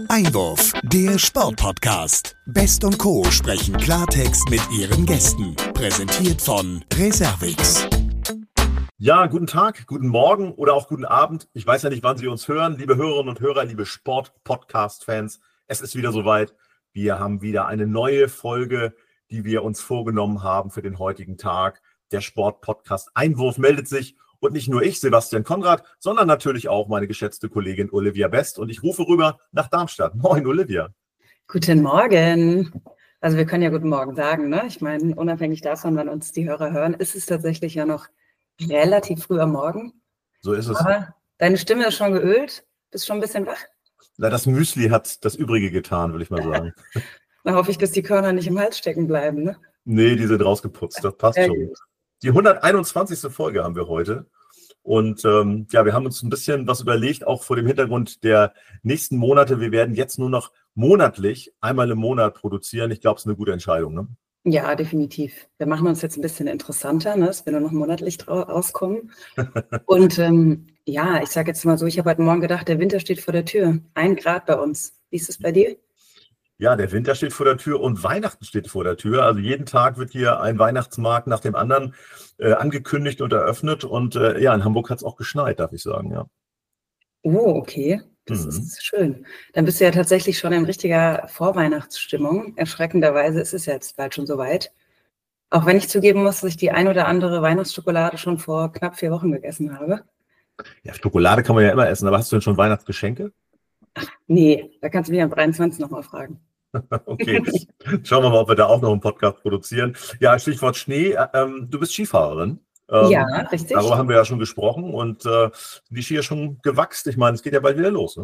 Einwurf, der Sportpodcast. Best und Co. sprechen Klartext mit ihren Gästen. Präsentiert von Reservix. Ja, guten Tag, guten Morgen oder auch guten Abend. Ich weiß ja nicht, wann Sie uns hören. Liebe Hörerinnen und Hörer, liebe Sport-Podcast-Fans, es ist wieder soweit. Wir haben wieder eine neue Folge, die wir uns vorgenommen haben für den heutigen Tag. Der Sport-Podcast Einwurf meldet sich. Und nicht nur ich, Sebastian Konrad, sondern natürlich auch meine geschätzte Kollegin Olivia Best. Und ich rufe rüber nach Darmstadt. Moin, Olivia. Guten Morgen. Also wir können ja guten Morgen sagen, ne? Ich meine, unabhängig davon, wann uns die Hörer hören, ist es tatsächlich ja noch relativ früh am Morgen. So ist es. Aber deine Stimme ist schon geölt, bist schon ein bisschen wach. Na, das Müsli hat das Übrige getan, würde ich mal sagen. Dann hoffe ich, dass die Körner nicht im Hals stecken bleiben, ne? Nee, die sind rausgeputzt, das passt schon. Gut. Die 121. Folge haben wir heute. Und ja, wir haben uns ein bisschen was überlegt, auch vor dem Hintergrund der nächsten Monate. Wir werden jetzt nur noch monatlich, einmal im Monat produzieren. Ich glaube, es ist eine gute Entscheidung, ne? Ja, definitiv. Wir machen uns jetzt ein bisschen interessanter, ne? Dass wir nur noch monatlich rauskommen. Und ja, ich sage jetzt mal so, ich habe heute Morgen gedacht, der Winter steht vor der Tür. 1 Grad bei uns. Wie ist es bei dir? Ja, der Winter steht vor der Tür und Weihnachten steht vor der Tür. Also jeden Tag wird hier ein Weihnachtsmarkt nach dem anderen angekündigt und eröffnet. Und ja, in Hamburg hat es auch geschneit, darf ich sagen, ja. Oh, okay. Das ist schön. Dann bist du ja tatsächlich schon in richtiger Vorweihnachtsstimmung. Erschreckenderweise ist es jetzt bald schon soweit. Auch wenn ich zugeben muss, dass ich die ein oder andere Weihnachtsschokolade schon vor knapp 4 Wochen gegessen habe. Ja, Schokolade kann man ja immer essen, aber hast du denn schon Weihnachtsgeschenke? Nee, da kannst du mich am 23 nochmal fragen. Okay, schauen wir mal, ob wir da auch noch einen Podcast produzieren. Ja, Stichwort Schnee. Du bist Skifahrerin. Ja, richtig. Darüber haben wir ja schon gesprochen und die Ski ist schon gewachst. Ich meine, es geht ja bald wieder los, ne?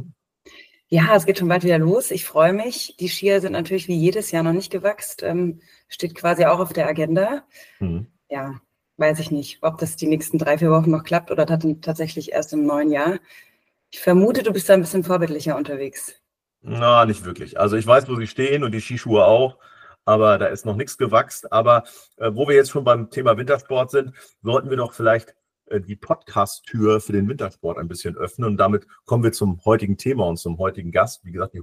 Ja, es geht schon bald wieder los. Ich freue mich. Die Skier sind natürlich wie jedes Jahr noch nicht gewachst. Steht quasi auch auf der Agenda. Ja, weiß ich nicht, ob das die nächsten 3, 4 Wochen noch klappt oder tatsächlich erst im neuen Jahr. Ich vermute, du bist da ein bisschen vorbildlicher unterwegs. Na, nicht wirklich. Also ich weiß, wo sie stehen und die Skischuhe auch, aber da ist noch nichts gewachst. Aber wo wir jetzt schon beim Thema Wintersport sind, sollten wir doch vielleicht die Podcast-Tür für den Wintersport ein bisschen öffnen. Und damit kommen wir zum heutigen Thema und zum heutigen Gast. Wie gesagt, die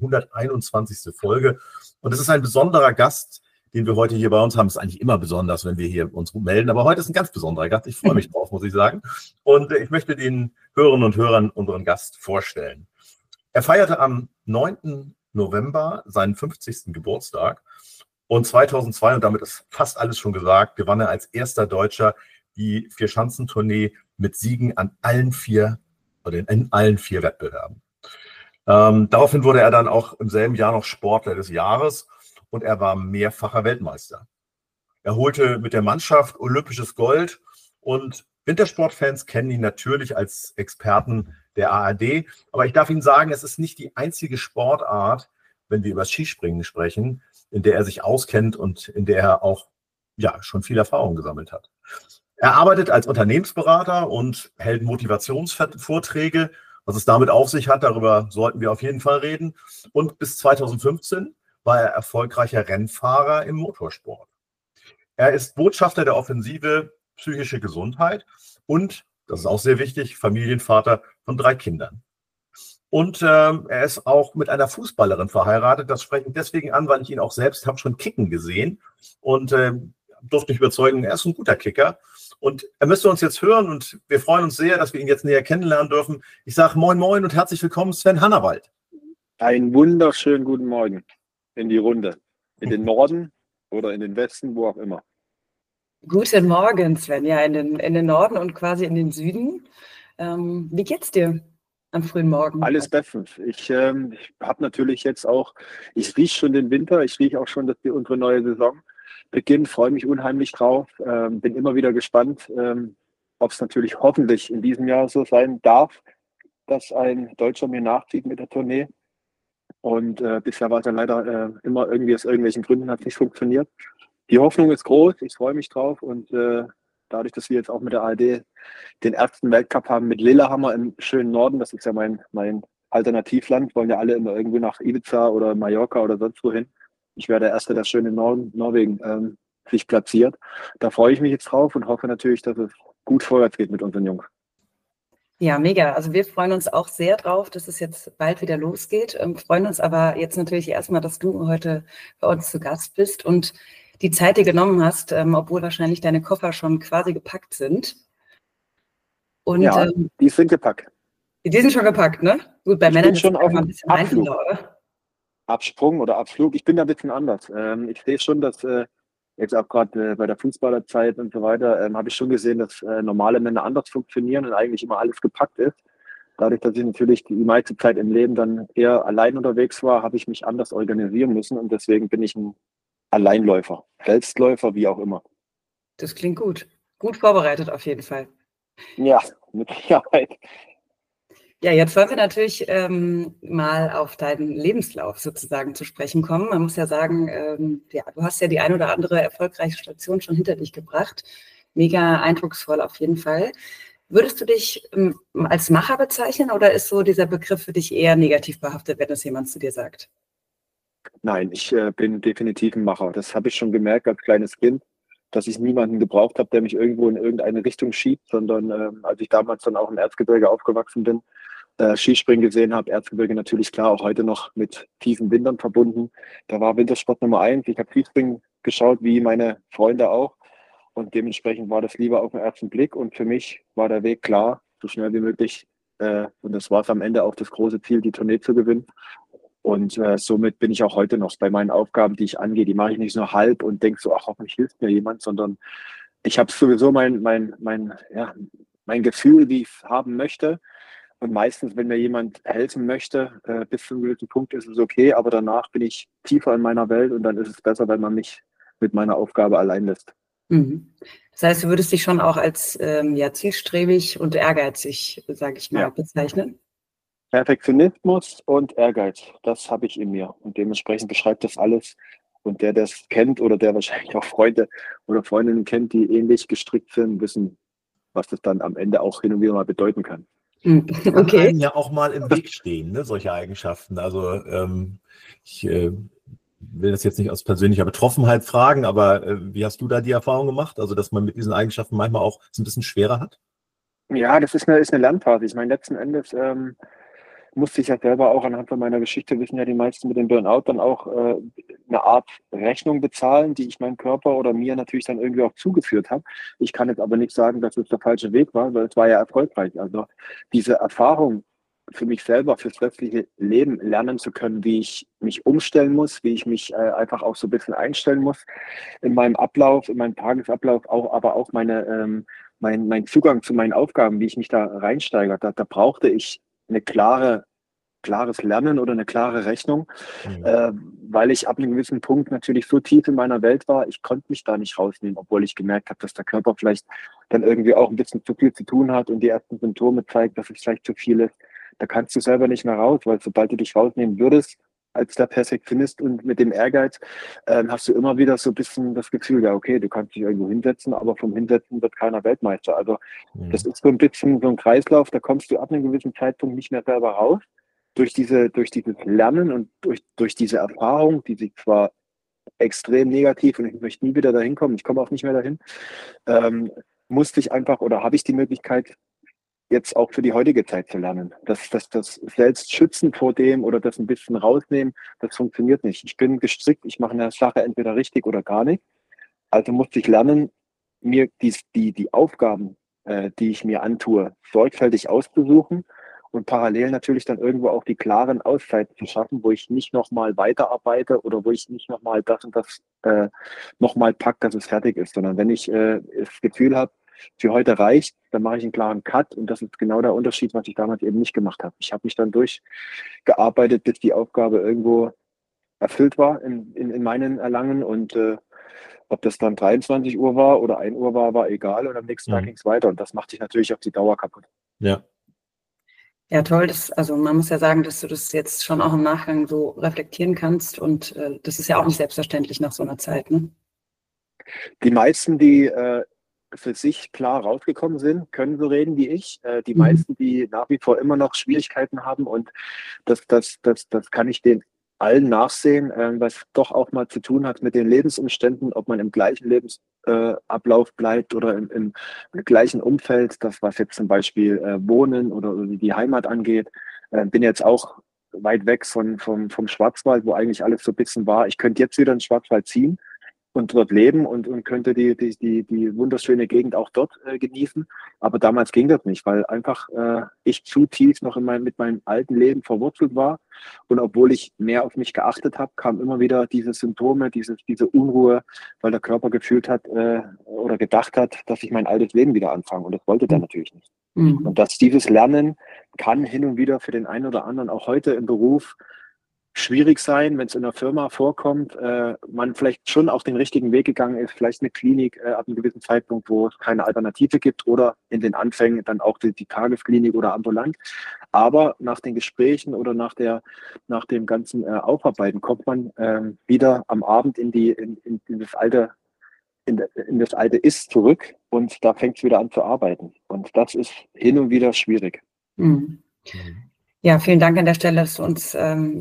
121. Folge. Und es ist ein besonderer Gast, den wir heute hier bei uns haben. Es ist eigentlich immer besonders, wenn wir hier uns melden. Aber heute ist ein ganz besonderer Gast. Ich freue mich drauf, muss ich sagen. Und ich möchte den Hörerinnen und Hörern unseren Gast vorstellen. Er feierte am 9. November seinen 50. Geburtstag und 2002, und damit ist fast alles schon gesagt, gewann er als erster Deutscher die Vierschanzentournee mit Siegen in allen 4 Wettbewerben. Daraufhin wurde er dann auch im selben Jahr noch Sportler des Jahres und er war mehrfacher Weltmeister. Er holte mit der Mannschaft olympisches Gold und Wintersportfans kennen ihn natürlich als Experten der ARD. Aber ich darf Ihnen sagen, es ist nicht die einzige Sportart, wenn wir über das Skispringen sprechen, in der er sich auskennt und in der er auch schon viel Erfahrung gesammelt hat. Er arbeitet als Unternehmensberater und hält Motivationsvorträge. Was es damit auf sich hat, darüber sollten wir auf jeden Fall reden. Und bis 2015 war er erfolgreicher Rennfahrer im Motorsport. Er ist Botschafter der Offensive Psychische Gesundheit und, das ist auch sehr wichtig, Familienvater von 3 Kindern. Und er ist auch mit einer Fußballerin verheiratet. Das spreche ich deswegen an, weil ich ihn auch selbst habe schon kicken gesehen und durfte mich überzeugen, er ist ein guter Kicker. Und er müsste uns jetzt hören und wir freuen uns sehr, dass wir ihn jetzt näher kennenlernen dürfen. Ich sage moin moin und herzlich willkommen, Sven Hannawald. Einen wunderschönen guten Morgen in die Runde. In den Norden oder in den Westen, wo auch immer. Guten Morgen, Sven. Ja, in den Norden und quasi in den Süden. Wie geht's dir am frühen Morgen? Alles bestens. Ich habe natürlich jetzt auch, ich rieche schon den Winter, ich rieche auch schon, dass wir unsere neue Saison beginnt, freue mich unheimlich drauf, bin immer wieder gespannt, ob es natürlich hoffentlich in diesem Jahr so sein darf, dass ein Deutscher mir nachzieht mit der Tournee. Und bisher war es dann leider immer irgendwie aus irgendwelchen Gründen hat es nicht funktioniert. Die Hoffnung ist groß, ich freue mich drauf und dadurch, dass wir jetzt auch mit der ARD den ersten Weltcup haben mit Lillehammer im schönen Norden, das ist ja mein Alternativland, wollen ja alle immer irgendwo nach Ibiza oder Mallorca oder sonst wohin. Ich wäre der Erste, der schön in Norwegen sich platziert. Da freue ich mich jetzt drauf und hoffe natürlich, dass es gut vorwärts geht mit unseren Jungs. Ja, mega. Also wir freuen uns auch sehr drauf, dass es jetzt bald wieder losgeht. Freuen uns aber jetzt natürlich erstmal, dass du heute bei uns zu Gast bist und die Zeit dir genommen hast, obwohl wahrscheinlich deine Koffer schon quasi gepackt sind. Und Ja, die sind gepackt. die sind schon gepackt, ne? Gut, bei Ich Männern bin ist schon es auf immer ein dem bisschen Abflug. einfacher, oder? Absprung oder Abflug. Ich bin da ein bisschen anders. Ich sehe schon, dass jetzt auch gerade bei der Fußballerzeit und so weiter, habe ich schon gesehen, dass normale Männer anders funktionieren und eigentlich immer alles gepackt ist. Dadurch, dass ich natürlich die meiste Zeit im Leben dann eher allein unterwegs war, habe ich mich anders organisieren müssen und deswegen bin ich ein Alleinläufer, Selbstläufer, wie auch immer. Das klingt gut. Gut vorbereitet auf jeden Fall. Ja, mit Sicherheit. Ja, jetzt wollen wir natürlich mal auf deinen Lebenslauf sozusagen zu sprechen kommen. Man muss ja sagen, ja, du hast ja die ein oder andere erfolgreiche Station schon hinter dich gebracht. Mega eindrucksvoll auf jeden Fall. Würdest du dich als Macher bezeichnen oder ist so dieser Begriff für dich eher negativ behaftet, wenn das jemand zu dir sagt? Nein, ich bin definitiv ein Macher. Das habe ich schon gemerkt als kleines Kind, dass ich niemanden gebraucht habe, der mich irgendwo in irgendeine Richtung schiebt, sondern als ich damals dann auch im Erzgebirge aufgewachsen bin, Skispringen gesehen habe, Erzgebirge natürlich klar, auch heute noch mit tiefen Wintern verbunden. Da war Wintersport Nummer 1. Ich habe Skispringen geschaut, wie meine Freunde auch. Und dementsprechend war das lieber auf den ersten Blick. Und für mich war der Weg klar, so schnell wie möglich. Und das war es am Ende auch das große Ziel, die Tournee zu gewinnen. Und somit bin ich auch heute noch bei meinen Aufgaben, die ich angehe. Die mache ich nicht nur halb und denke so, ach, hoffentlich hilft mir jemand, sondern ich habe sowieso mein Gefühl, wie ich es haben möchte. Und meistens, wenn mir jemand helfen möchte, bis zu einem gewissen Punkt ist es okay, aber danach bin ich tiefer in meiner Welt und dann ist es besser, wenn man mich mit meiner Aufgabe allein lässt. Mhm. Das heißt, du würdest dich schon auch als ja, zielstrebig und ehrgeizig, sage ich mal, Ja. bezeichnen? Perfektionismus und Ehrgeiz, das habe ich in mir. Und dementsprechend beschreibt das alles. Und der es kennt oder der wahrscheinlich auch Freunde oder Freundinnen kennt, die ähnlich gestrickt sind, wissen, was das dann am Ende auch hin und wieder mal bedeuten kann. Kann Okay. einem ja auch mal im Weg stehen, ne, solche Eigenschaften. Also ich will das jetzt nicht aus persönlicher Betroffenheit fragen, aber wie hast du da die Erfahrung gemacht? Also, dass man mit diesen Eigenschaften manchmal auch es ein bisschen schwerer hat? Ja, das ist eine Lernphase. Ich meine, letzten Endes musste ich ja selber auch anhand von meiner Geschichte, wissen ja die meisten mit dem Burnout, dann auch eine Art Rechnung bezahlen, die ich meinem Körper oder mir natürlich dann irgendwie auch zugeführt habe. Ich kann jetzt aber nicht sagen, dass es der falsche Weg war, weil es war ja erfolgreich. Also diese Erfahrung für mich selber, fürs restliche Leben lernen zu können, wie ich mich umstellen muss, wie ich mich einfach auch so ein bisschen einstellen muss in meinem Ablauf, in meinem Tagesablauf, auch, aber auch mein Zugang zu meinen Aufgaben, wie ich mich da reinsteigere. Da brauchte ich eine klares Lernen oder eine klare Rechnung, weil ich ab einem gewissen Punkt natürlich so tief in meiner Welt war, ich konnte mich da nicht rausnehmen, obwohl ich gemerkt habe, dass der Körper vielleicht dann irgendwie auch ein bisschen zu viel zu tun hat und die ersten Symptome zeigt, dass es vielleicht zu viel ist. Da kannst du selber nicht mehr raus, weil sobald du dich rausnehmen würdest, als der Perfektionist und mit dem Ehrgeiz, hast du immer wieder so ein bisschen das Gefühl, ja, okay, du kannst dich irgendwo hinsetzen, aber vom Hinsetzen wird keiner Weltmeister. Also das ist so ein bisschen so ein Kreislauf, da kommst du ab einem gewissen Zeitpunkt nicht mehr selber raus. Durch dieses Lernen und durch diese Erfahrung, die sich zwar extrem negativ und ich möchte nie wieder dahin kommen, ich komme auch nicht mehr dahin, musste ich einfach oder habe ich die Möglichkeit, jetzt auch für die heutige Zeit zu lernen. Das selbst schützen vor dem oder das ein bisschen rausnehmen, das funktioniert nicht. Ich bin gestrickt, ich mache eine Sache entweder richtig oder gar nicht. Also musste ich lernen, mir die Aufgaben, die ich mir antue, sorgfältig auszusuchen und parallel natürlich dann irgendwo auch die klaren Auszeiten zu schaffen, wo ich nicht nochmal weiterarbeite oder wo ich nicht nochmal das und das nochmal packe, dass es fertig ist, sondern wenn ich das Gefühl habe, für heute reicht, dann mache ich einen klaren Cut und das ist genau der Unterschied, was ich damals eben nicht gemacht habe. Ich habe mich dann durchgearbeitet, bis die Aufgabe irgendwo erfüllt war in meinen Erlangen und ob das dann 23 Uhr war oder 1 Uhr war egal und am nächsten Tag ging es weiter und das macht sich natürlich auf die Dauer kaputt. Ja. Ja, toll. Also man muss ja sagen, dass du das jetzt schon auch im Nachgang so reflektieren kannst und das ist ja auch nicht selbstverständlich nach so einer Zeit, ne? Die meisten, die für sich klar rausgekommen sind, können so reden wie ich. Die meisten, die nach wie vor immer noch Schwierigkeiten haben und das kann ich den allen nachsehen, was doch auch mal zu tun hat mit den Lebensumständen, ob man im gleichen Tagesablauf bleibt oder im gleichen Umfeld, das was jetzt zum Beispiel Wohnen oder die Heimat angeht. Bin jetzt auch weit weg vom Schwarzwald, wo eigentlich alles so ein bisschen war. Ich könnte jetzt wieder in den Schwarzwald ziehen und dort leben und könnte die wunderschöne Gegend auch dort genießen. Aber damals ging das nicht, weil einfach ich zu tief noch mit meinem alten Leben verwurzelt war. Und obwohl ich mehr auf mich geachtet habe, kamen immer wieder diese Symptome, diese Unruhe, weil der Körper gefühlt hat oder gedacht hat, dass ich mein altes Leben wieder anfange. Und das wollte der natürlich nicht. Mhm. Und dass dieses Lernen kann hin und wieder für den einen oder anderen auch heute im Beruf schwierig sein, wenn es in der Firma vorkommt, man vielleicht schon auf den richtigen Weg gegangen ist, vielleicht eine Klinik ab einem gewissen Zeitpunkt, wo es keine Alternative gibt oder in den Anfängen dann auch die Tagesklinik oder ambulant. Aber nach den Gesprächen oder nach dem ganzen Aufarbeiten kommt man wieder am Abend in das alte Ist zurück und da fängt es wieder an zu arbeiten. Und das ist hin und wieder schwierig. Mhm. Ja, vielen Dank an der Stelle, dass du uns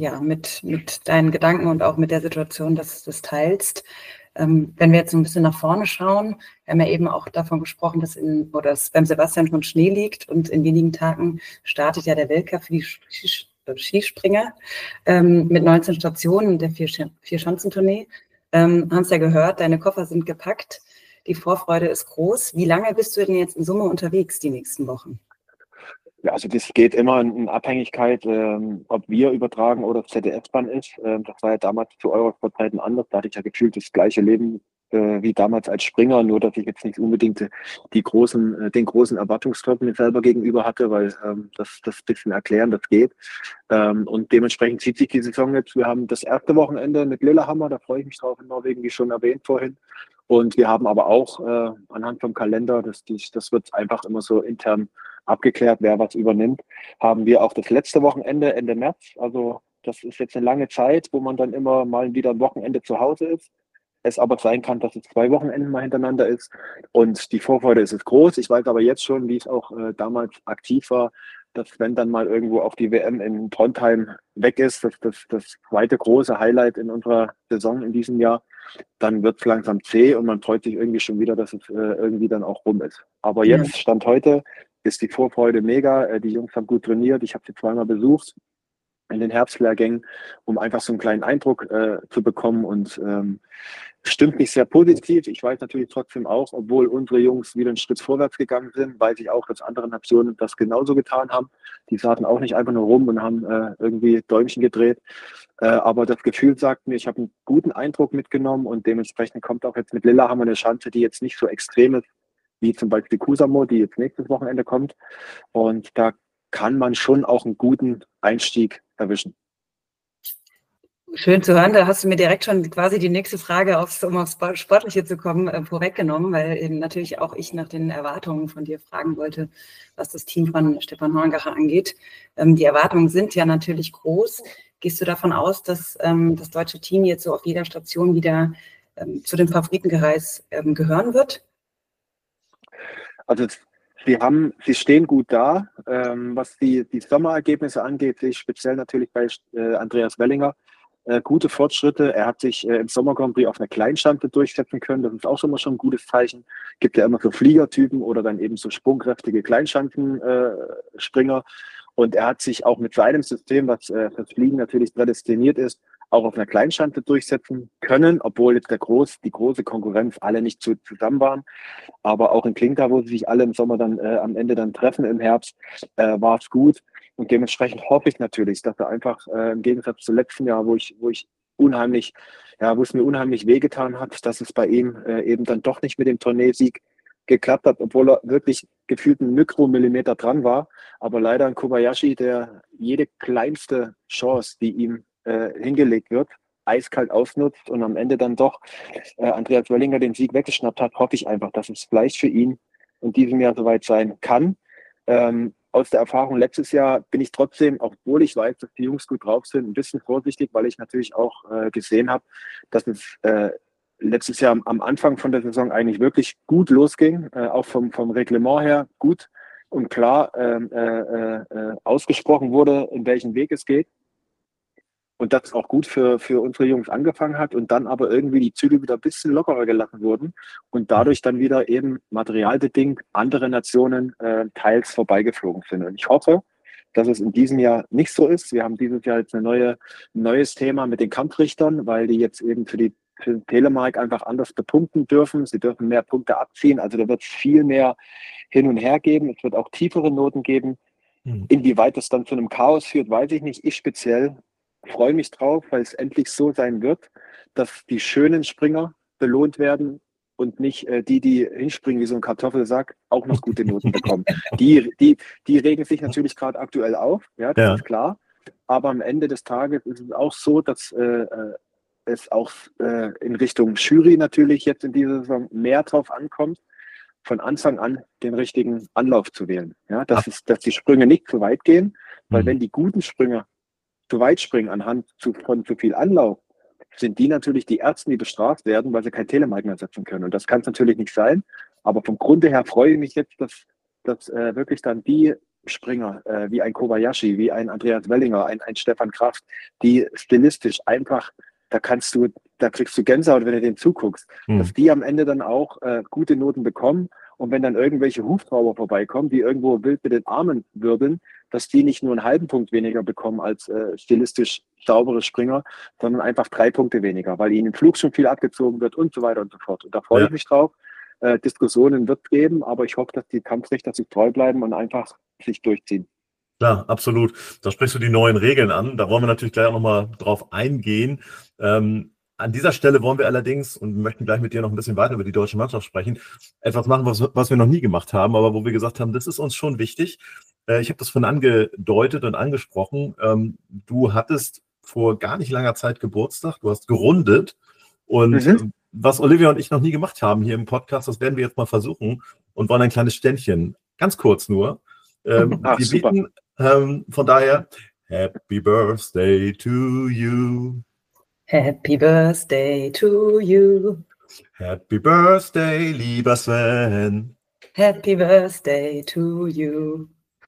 mit deinen Gedanken und auch mit der Situation das teilst. Wenn wir jetzt so ein bisschen nach vorne schauen, wir haben ja eben auch davon gesprochen, dass beim Sebastian schon Schnee liegt und in wenigen Tagen startet ja der Weltcup für die Skispringer mit 19 Stationen der Vier-Schanzentournee. Haben es ja gehört, deine Koffer sind gepackt, die Vorfreude ist groß. Wie lange bist du denn jetzt in Summe unterwegs die nächsten Wochen? Ja, also das geht immer in Abhängigkeit, ob wir übertragen oder ZDF-Bahn ist. Das war ja damals zu Eurosport-Zeiten anders. Da hatte ich ja gefühlt das gleiche Leben wie damals als Springer, nur dass ich jetzt nicht unbedingt den großen Erwartungsdruck mir selber gegenüber hatte, weil das bisschen erklären, das geht. Und dementsprechend zieht sich die Saison jetzt. Wir haben das erste Wochenende mit Lillehammer, da freue ich mich drauf in Norwegen, wie schon erwähnt vorhin. Und wir haben aber auch anhand vom Kalender, das wird einfach immer so intern abgeklärt, wer was übernimmt, haben wir auch das letzte Wochenende Ende März. Also das ist jetzt eine lange Zeit, wo man dann immer mal wieder ein Wochenende zu Hause ist. Es aber sein kann, dass es 2 Wochenenden mal hintereinander ist. Und die Vorfreude ist groß. Ich weiß aber jetzt schon, wie es auch damals aktiv war, dass wenn dann mal irgendwo auf die WM in Trondheim weg ist, das zweite große Highlight in unserer Saison in diesem Jahr, dann wird es langsam zäh und man freut sich irgendwie schon wieder, dass es irgendwie dann auch rum ist. Aber jetzt, Stand heute, ist die Vorfreude mega. Die Jungs haben gut trainiert. Ich habe sie zweimal besucht in den Herbstlehrgängen, um einfach so einen kleinen Eindruck zu bekommen und stimmt mich sehr positiv. Ich weiß natürlich trotzdem auch, obwohl unsere Jungs wieder einen Schritt vorwärts gegangen sind, weiß ich auch, dass andere Nationen das genauso getan haben. Die saßen auch nicht einfach nur rum und haben irgendwie Däumchen gedreht. Aber das Gefühl sagt mir, ich habe einen guten Eindruck mitgenommen und dementsprechend kommt auch jetzt mit Lillehammer eine Schanze, die jetzt nicht so extrem ist, wie zum Beispiel Kuusamo, die jetzt nächstes Wochenende kommt. Und da kann man schon auch einen guten Einstieg erwischen. Schön zu hören, da hast du mir direkt schon quasi die nächste Frage, um aufs Sportliche zu kommen, vorweggenommen, weil eben natürlich auch ich nach den Erwartungen von dir fragen wollte, was das Team von Stefan Horngacher angeht. Die Erwartungen sind ja natürlich groß. Gehst du davon aus, dass das deutsche Team jetzt so auf jeder Station wieder zu den Favoritenkreis gehören wird? Also sie stehen gut da. Was die Sommerergebnisse angeht, sehe ich speziell natürlich bei Andreas Wellinger gute Fortschritte. Er hat sich im Sommer Grand Prix auf einer Kleinschanze durchsetzen können. Das ist auch schon mal ein gutes Zeichen. Gibt ja immer so Fliegertypen oder dann eben so sprungkräftige Kleinschanzenspringer. Und er hat sich auch mit seinem System, was fürs Fliegen natürlich prädestiniert ist, auch auf einer Kleinschanze durchsetzen können, obwohl jetzt die große Konkurrenz alle nicht zusammen waren. Aber auch in Klinta, wo sie sich alle im Sommer dann am Ende dann treffen im Herbst, war es gut. Und dementsprechend hoffe ich natürlich, dass er einfach im Gegensatz zum letzten Jahr, wo es mir unheimlich wehgetan hat, dass es bei ihm eben dann doch nicht mit dem Tourneesieg geklappt hat, obwohl er wirklich gefühlt einen Mikromillimeter dran war. Aber leider ein Kobayashi, der jede kleinste Chance, die ihm hingelegt wird, eiskalt ausnutzt und am Ende dann doch Andreas Wellinger den Sieg weggeschnappt hat, hoffe ich einfach, dass es vielleicht für ihn in diesem Jahr soweit sein kann. Aus der Erfahrung letztes Jahr bin ich trotzdem, obwohl ich weiß, dass die Jungs gut drauf sind, ein bisschen vorsichtig, weil ich natürlich auch gesehen habe, dass es letztes Jahr am Anfang von der Saison eigentlich wirklich gut losging, auch vom Reglement her gut und klar ausgesprochen wurde, in welchen Weg es geht. und das auch gut für unsere Jungs angefangen hat und dann aber irgendwie die Zügel wieder ein bisschen lockerer gelassen wurden und dadurch dann wieder eben materialbedingt andere Nationen teils vorbeigeflogen sind. Und ich hoffe, dass es in diesem Jahr nicht so ist. Wir haben dieses Jahr jetzt ein neues Thema mit den Kampfrichtern, weil die jetzt eben für den Telemark einfach anders bepunkten dürfen. Sie dürfen mehr Punkte abziehen. Also da wird es viel mehr hin und her geben. Es wird auch tiefere Noten geben. Inwieweit das dann zu einem Chaos führt, weiß ich nicht. Ich speziell freue mich drauf, weil es endlich so sein wird, dass die schönen Springer belohnt werden und nicht die hinspringen wie so ein Kartoffelsack, auch noch gute Noten bekommen. Die regen sich natürlich gerade aktuell auf, ja, das ist klar. Aber am Ende des Tages ist es auch so, dass es auch in Richtung Jury natürlich jetzt in dieser Saison mehr drauf ankommt, von Anfang an den richtigen Anlauf zu wählen. Ja, dass die Sprünge nicht zu weit gehen, weil wenn die guten Springer zu weit springen anhand von zu viel Anlauf, sind die natürlich die Ersten, die bestraft werden, weil sie kein Telemark mehr setzen können. Und das kann es natürlich nicht sein. Aber vom Grunde her freue ich mich jetzt, dass wirklich dann die Springer wie ein Kobayashi, wie ein Andreas Wellinger, ein Stefan Kraft, die stilistisch einfach, da kriegst du Gänsehaut, wenn du denen zuguckst, dass die am Ende dann auch gute Noten bekommen. Und wenn dann irgendwelche Huftrauber vorbeikommen, die irgendwo wild mit den Armen wirbeln, dass die nicht nur einen halben Punkt weniger bekommen als stilistisch saubere Springer, sondern einfach 3 Punkte weniger, weil ihnen im Flug schon viel abgezogen wird und so weiter und so fort. Und da freue ich mich drauf. Diskussionen wird es geben, aber ich hoffe, dass die Kampfrichter sich treu bleiben und einfach sich durchziehen. Klar, absolut. Da sprichst du die neuen Regeln an. Da wollen wir natürlich gleich auch nochmal drauf eingehen. An dieser Stelle wollen wir allerdings, und möchten gleich mit dir noch ein bisschen weiter über die deutsche Mannschaft sprechen, etwas machen, was wir noch nie gemacht haben, aber wo wir gesagt haben, das ist uns schon wichtig. Ich habe das vorhin angedeutet und angesprochen. Du hattest vor gar nicht langer Zeit Geburtstag, du hast gerundet und was Olivia und ich noch nie gemacht haben hier im Podcast, das werden wir jetzt mal versuchen und wollen ein kleines Ständchen, ganz kurz nur. Wir bieten von daher Happy Birthday to you. Happy Birthday to you. Happy Birthday, lieber Sven. Happy Birthday to you.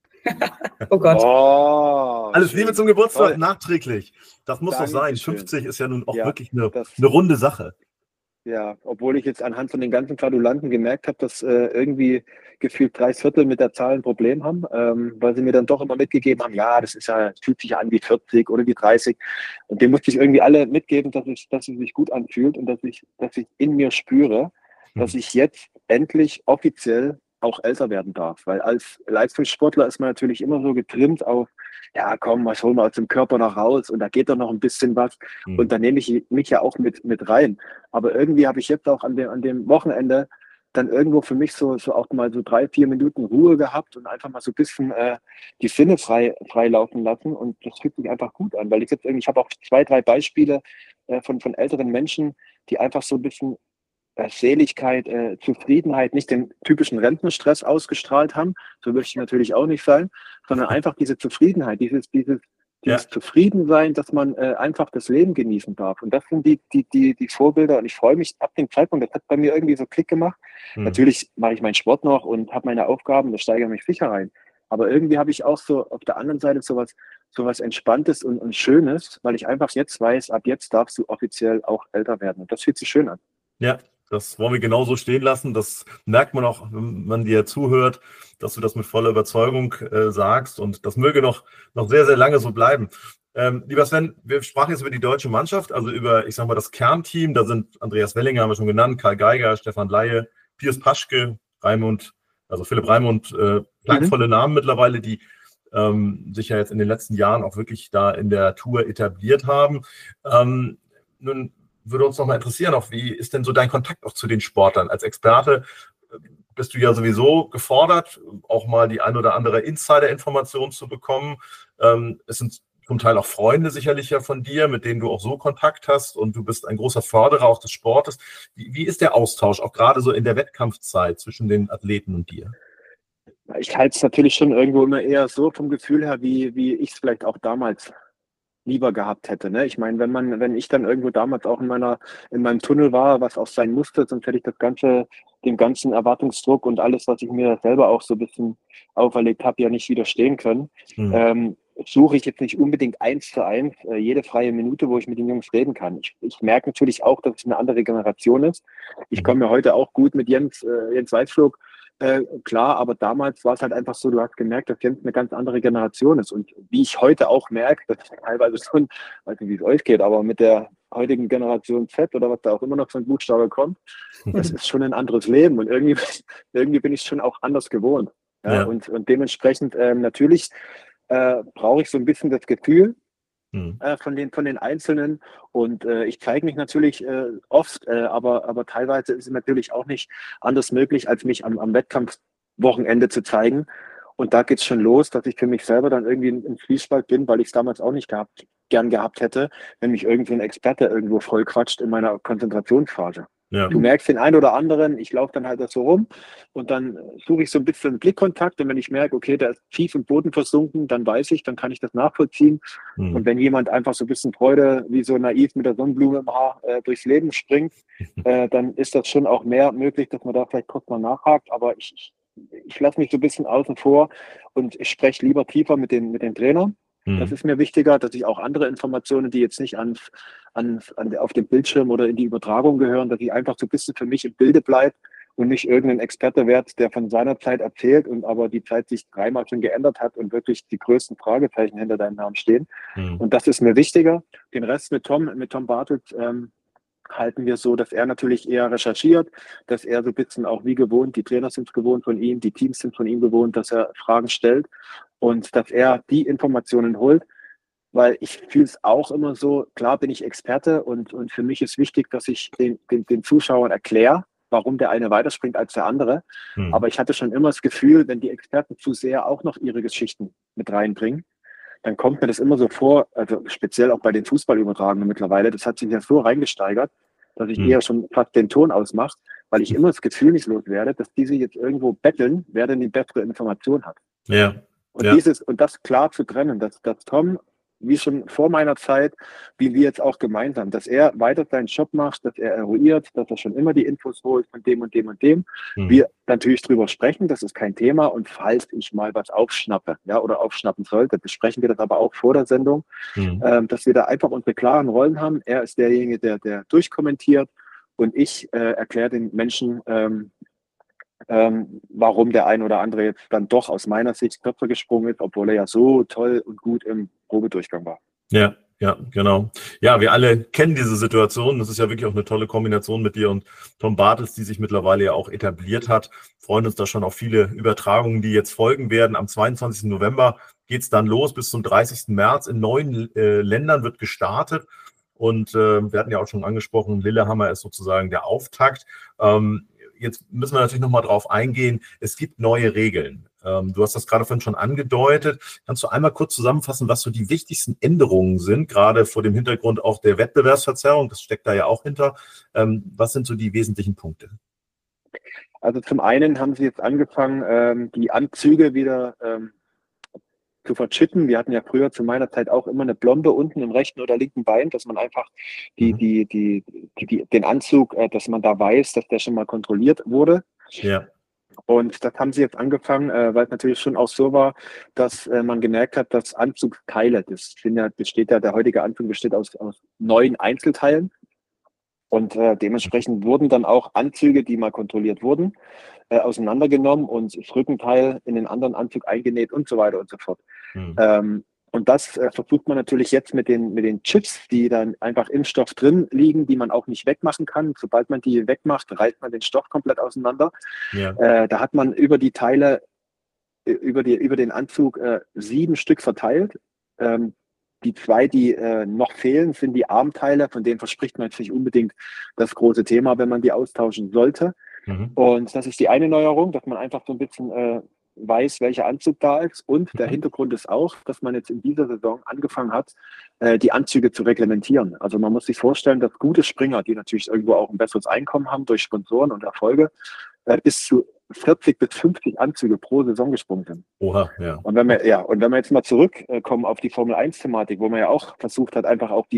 Oh Gott. Oh, alles schön. Liebe zum Geburtstag, Toll. nachträglich. Das muss doch sein. 50 ist ja nun auch wirklich eine runde Sache. Ja, obwohl ich jetzt anhand von den ganzen Gratulanten gemerkt habe, dass irgendwie gefühlt 3/4 mit der Zahl ein Problem haben, weil sie mir dann doch immer mitgegeben haben, ja, das fühlt sich an wie 40 oder wie 30. Und dem musste ich irgendwie alle mitgeben, dass es sich gut anfühlt und dass ich in mir spüre, dass ich jetzt endlich offiziell auch älter werden darf. Weil als Leistungssportler ist man natürlich immer so getrimmt auf, ja komm, was holen wir aus dem Körper noch raus und da geht doch noch ein bisschen was. Und da nehme ich mich ja auch mit rein. Aber irgendwie habe ich jetzt auch an dem Wochenende dann irgendwo für mich so auch mal so 3-4 Minuten Ruhe gehabt und einfach mal so ein bisschen die Sinne frei laufen lassen. Und das fühlt sich einfach gut an, weil ich habe auch 2-3 Beispiele von älteren Menschen, die einfach so ein bisschen Seligkeit, Zufriedenheit, nicht den typischen Rentenstress ausgestrahlt haben, so möchte ich natürlich auch nicht sein, sondern einfach diese Zufriedenheit, dieses Zufriedensein, dass man einfach das Leben genießen darf. Und das sind die Vorbilder und ich freue mich ab dem Zeitpunkt, das hat bei mir irgendwie so Klick gemacht. Natürlich mache ich meinen Sport noch und habe meine Aufgaben, da steigere mich sicher rein. Aber irgendwie habe ich auch so auf der anderen Seite sowas Entspanntes und Schönes, weil ich einfach jetzt weiß, ab jetzt darfst du offiziell auch älter werden. Und das fühlt sich schön an. Ja, das wollen wir genauso stehen lassen. Das merkt man auch, wenn man dir zuhört, dass du das mit voller Überzeugung sagst. Und das möge noch sehr, sehr lange so bleiben. Lieber Sven, wir sprachen jetzt über die deutsche Mannschaft, also über, ich sag mal, das Kernteam. Da sind Andreas Wellinger, haben wir schon genannt, Karl Geiger, Stefan Laie, Piers Paschke, Philipp Raimund, klangvolle Namen mittlerweile, die sich ja jetzt in den letzten Jahren auch wirklich da in der Tour etabliert haben. Nun würde uns noch mal interessieren, auch wie ist denn so dein Kontakt auch zu den Sportlern? Als Experte bist du ja sowieso gefordert, auch mal die ein oder andere Insider-Information zu bekommen. Es sind zum Teil auch Freunde sicherlich ja von dir, mit denen du auch so Kontakt hast und du bist ein großer Förderer auch des Sportes. Wie ist der Austausch, auch gerade so in der Wettkampfzeit zwischen den Athleten und dir? Ich halte es natürlich schon irgendwo immer eher so vom Gefühl her, wie ich es vielleicht auch damals lieber gehabt hätte. Ne? Ich meine, wenn ich dann irgendwo damals auch in meinem Tunnel war, was auch sein musste, sonst hätte ich dem ganzen Erwartungsdruck und alles, was ich mir selber auch so ein bisschen auferlegt habe, ja nicht widerstehen können. suche ich jetzt nicht unbedingt 1:1 jede freie Minute, wo ich mit den Jungs reden kann. Ich merke natürlich auch, dass es eine andere Generation ist. Ich komme ja heute auch gut mit Jens Weißflog klar, aber damals war es halt einfach so, du hast gemerkt, dass Jens eine ganz andere Generation ist. Und wie ich heute auch merke, dass ich teilweise schon, weiß nicht, wie es euch geht, aber mit der heutigen Generation Z oder was da auch immer noch für ein Buchstabe kommt, das ist schon ein anderes Leben. Und irgendwie bin ich schon auch anders gewohnt. Ja? Und dementsprechend natürlich brauche ich so ein bisschen das Gefühl von den Einzelnen. Und ich zeige mich natürlich oft, aber teilweise ist es natürlich auch nicht anders möglich, als mich am Wettkampfwochenende zu zeigen. Und da geht es schon los, dass ich für mich selber dann irgendwie im Zwiespalt bin, weil ich es damals auch nicht gern gehabt hätte, wenn mich irgendwie ein Experte irgendwo voll quatscht in meiner Konzentrationsphase. Ja. Du merkst den einen oder anderen, ich laufe dann halt da so rum und dann suche ich so ein bisschen Blickkontakt und wenn ich merke, okay, der ist tief im Boden versunken, dann weiß ich, dann kann ich das nachvollziehen. Und wenn jemand einfach so ein bisschen Freude, wie so naiv mit der Sonnenblume im Haar durchs Leben springt, dann ist das schon auch mehr möglich, dass man da vielleicht kurz mal nachhakt, aber ich lasse mich so ein bisschen außen vor und ich spreche lieber tiefer mit den Trainern. Das ist mir wichtiger, dass ich auch andere Informationen, die jetzt nicht auf dem Bildschirm oder in die Übertragung gehören, dass ich einfach so ein bisschen für mich im Bilde bleibe und nicht irgendein Experte werde, der von seiner Zeit erzählt und aber die Zeit sich 3-mal schon geändert hat und wirklich die größten Fragezeichen hinter deinem Namen stehen. Und das ist mir wichtiger. Den Rest mit Tom Bartelt halten wir so, dass er natürlich eher recherchiert, dass er so ein bisschen auch wie gewohnt, die Trainer sind gewohnt von ihm, die Teams sind von ihm gewohnt, dass er Fragen stellt und dass er die Informationen holt, weil ich fühle es auch immer so, klar bin ich Experte und für mich ist wichtig, dass ich den Zuschauern erkläre, warum der eine weiterspringt als der andere. Aber ich hatte schon immer das Gefühl, wenn die Experten zu sehr auch noch ihre Geschichten mit reinbringen, dann kommt mir das immer so vor, also speziell auch bei den Fußballübertragungen mittlerweile, das hat sich ja so reingesteigert, dass ich eher schon fast den Ton ausmache, weil ich immer das Gefühl nicht loswerde, dass diese jetzt irgendwo betteln, wer denn die bessere Information hat. Ja. Und das klar zu trennen, dass Tom, wie schon vor meiner Zeit, wie wir jetzt auch gemeinsam, dass er weiter seinen Job macht, dass er eruiert, dass er schon immer die Infos holt von dem und dem und dem. Wir natürlich drüber sprechen, das ist kein Thema. Und falls ich mal was aufschnappe, oder aufschnappen sollte, besprechen wir das aber auch vor der Sendung, dass wir da einfach unsere klaren Rollen haben. Er ist derjenige, der durchkommentiert und ich erkläre den Menschen, warum der ein oder andere jetzt dann doch aus meiner Sicht kürzer gesprungen ist, obwohl er ja so toll und gut im Probedurchgang war. Ja, genau. Ja, wir alle kennen diese Situation. Das ist ja wirklich auch eine tolle Kombination mit dir und Tom Bartels, die sich mittlerweile ja auch etabliert hat. Freuen uns da schon auf viele Übertragungen, die jetzt folgen werden. Am 22. November geht es dann los bis zum 30. März. In 9 Ländern wird gestartet. Und wir hatten ja auch schon angesprochen, Lillehammer ist sozusagen der Auftakt. Jetzt müssen wir natürlich nochmal drauf eingehen. Es gibt neue Regeln. Du hast das gerade vorhin schon angedeutet. Kannst du einmal kurz zusammenfassen, was so die wichtigsten Änderungen sind, gerade vor dem Hintergrund auch der Wettbewerbsverzerrung? Das steckt da ja auch hinter. Was sind so die wesentlichen Punkte? Also zum einen haben sie jetzt angefangen, die Anzüge wieder zu verchitten. Wir hatten ja früher zu meiner Zeit auch immer eine Plombe unten im rechten oder linken Bein, dass man einfach den Anzug, dass man da weiß, dass der schon mal kontrolliert wurde. Ja. Und das haben sie jetzt angefangen, weil es natürlich schon auch so war, dass man gemerkt hat, dass Anzugsteile, der heutige Anzug besteht aus 9 Einzelteilen. Und dementsprechend wurden dann auch Anzüge, die mal kontrolliert wurden, auseinandergenommen und das Rückenteil in den anderen Anzug eingenäht und so weiter und so fort. Und das versucht man natürlich jetzt mit den Chips, die dann einfach im Stoff drin liegen, die man auch nicht wegmachen kann. Sobald man die wegmacht, reißt man den Stoff komplett auseinander. Ja. Da hat man über die Teile, über den Anzug 7 Stück verteilt. Die 2, die noch fehlen, sind die Armteile, von denen verspricht man jetzt nicht unbedingt das große Thema, wenn man die austauschen sollte. Und das ist die eine Neuerung, dass man einfach so ein bisschen weiß, welcher Anzug da ist. Und der Hintergrund ist auch, dass man jetzt in dieser Saison angefangen hat, die Anzüge zu reglementieren. Also man muss sich vorstellen, dass gute Springer, die natürlich irgendwo auch ein besseres Einkommen haben durch Sponsoren und Erfolge, bis zu 40 bis 50 Anzüge pro Saison gesprungen sind. Oha, ja. Und wenn wir jetzt mal zurückkommen auf die Formel-1-Thematik, wo man ja auch versucht hat, einfach auch die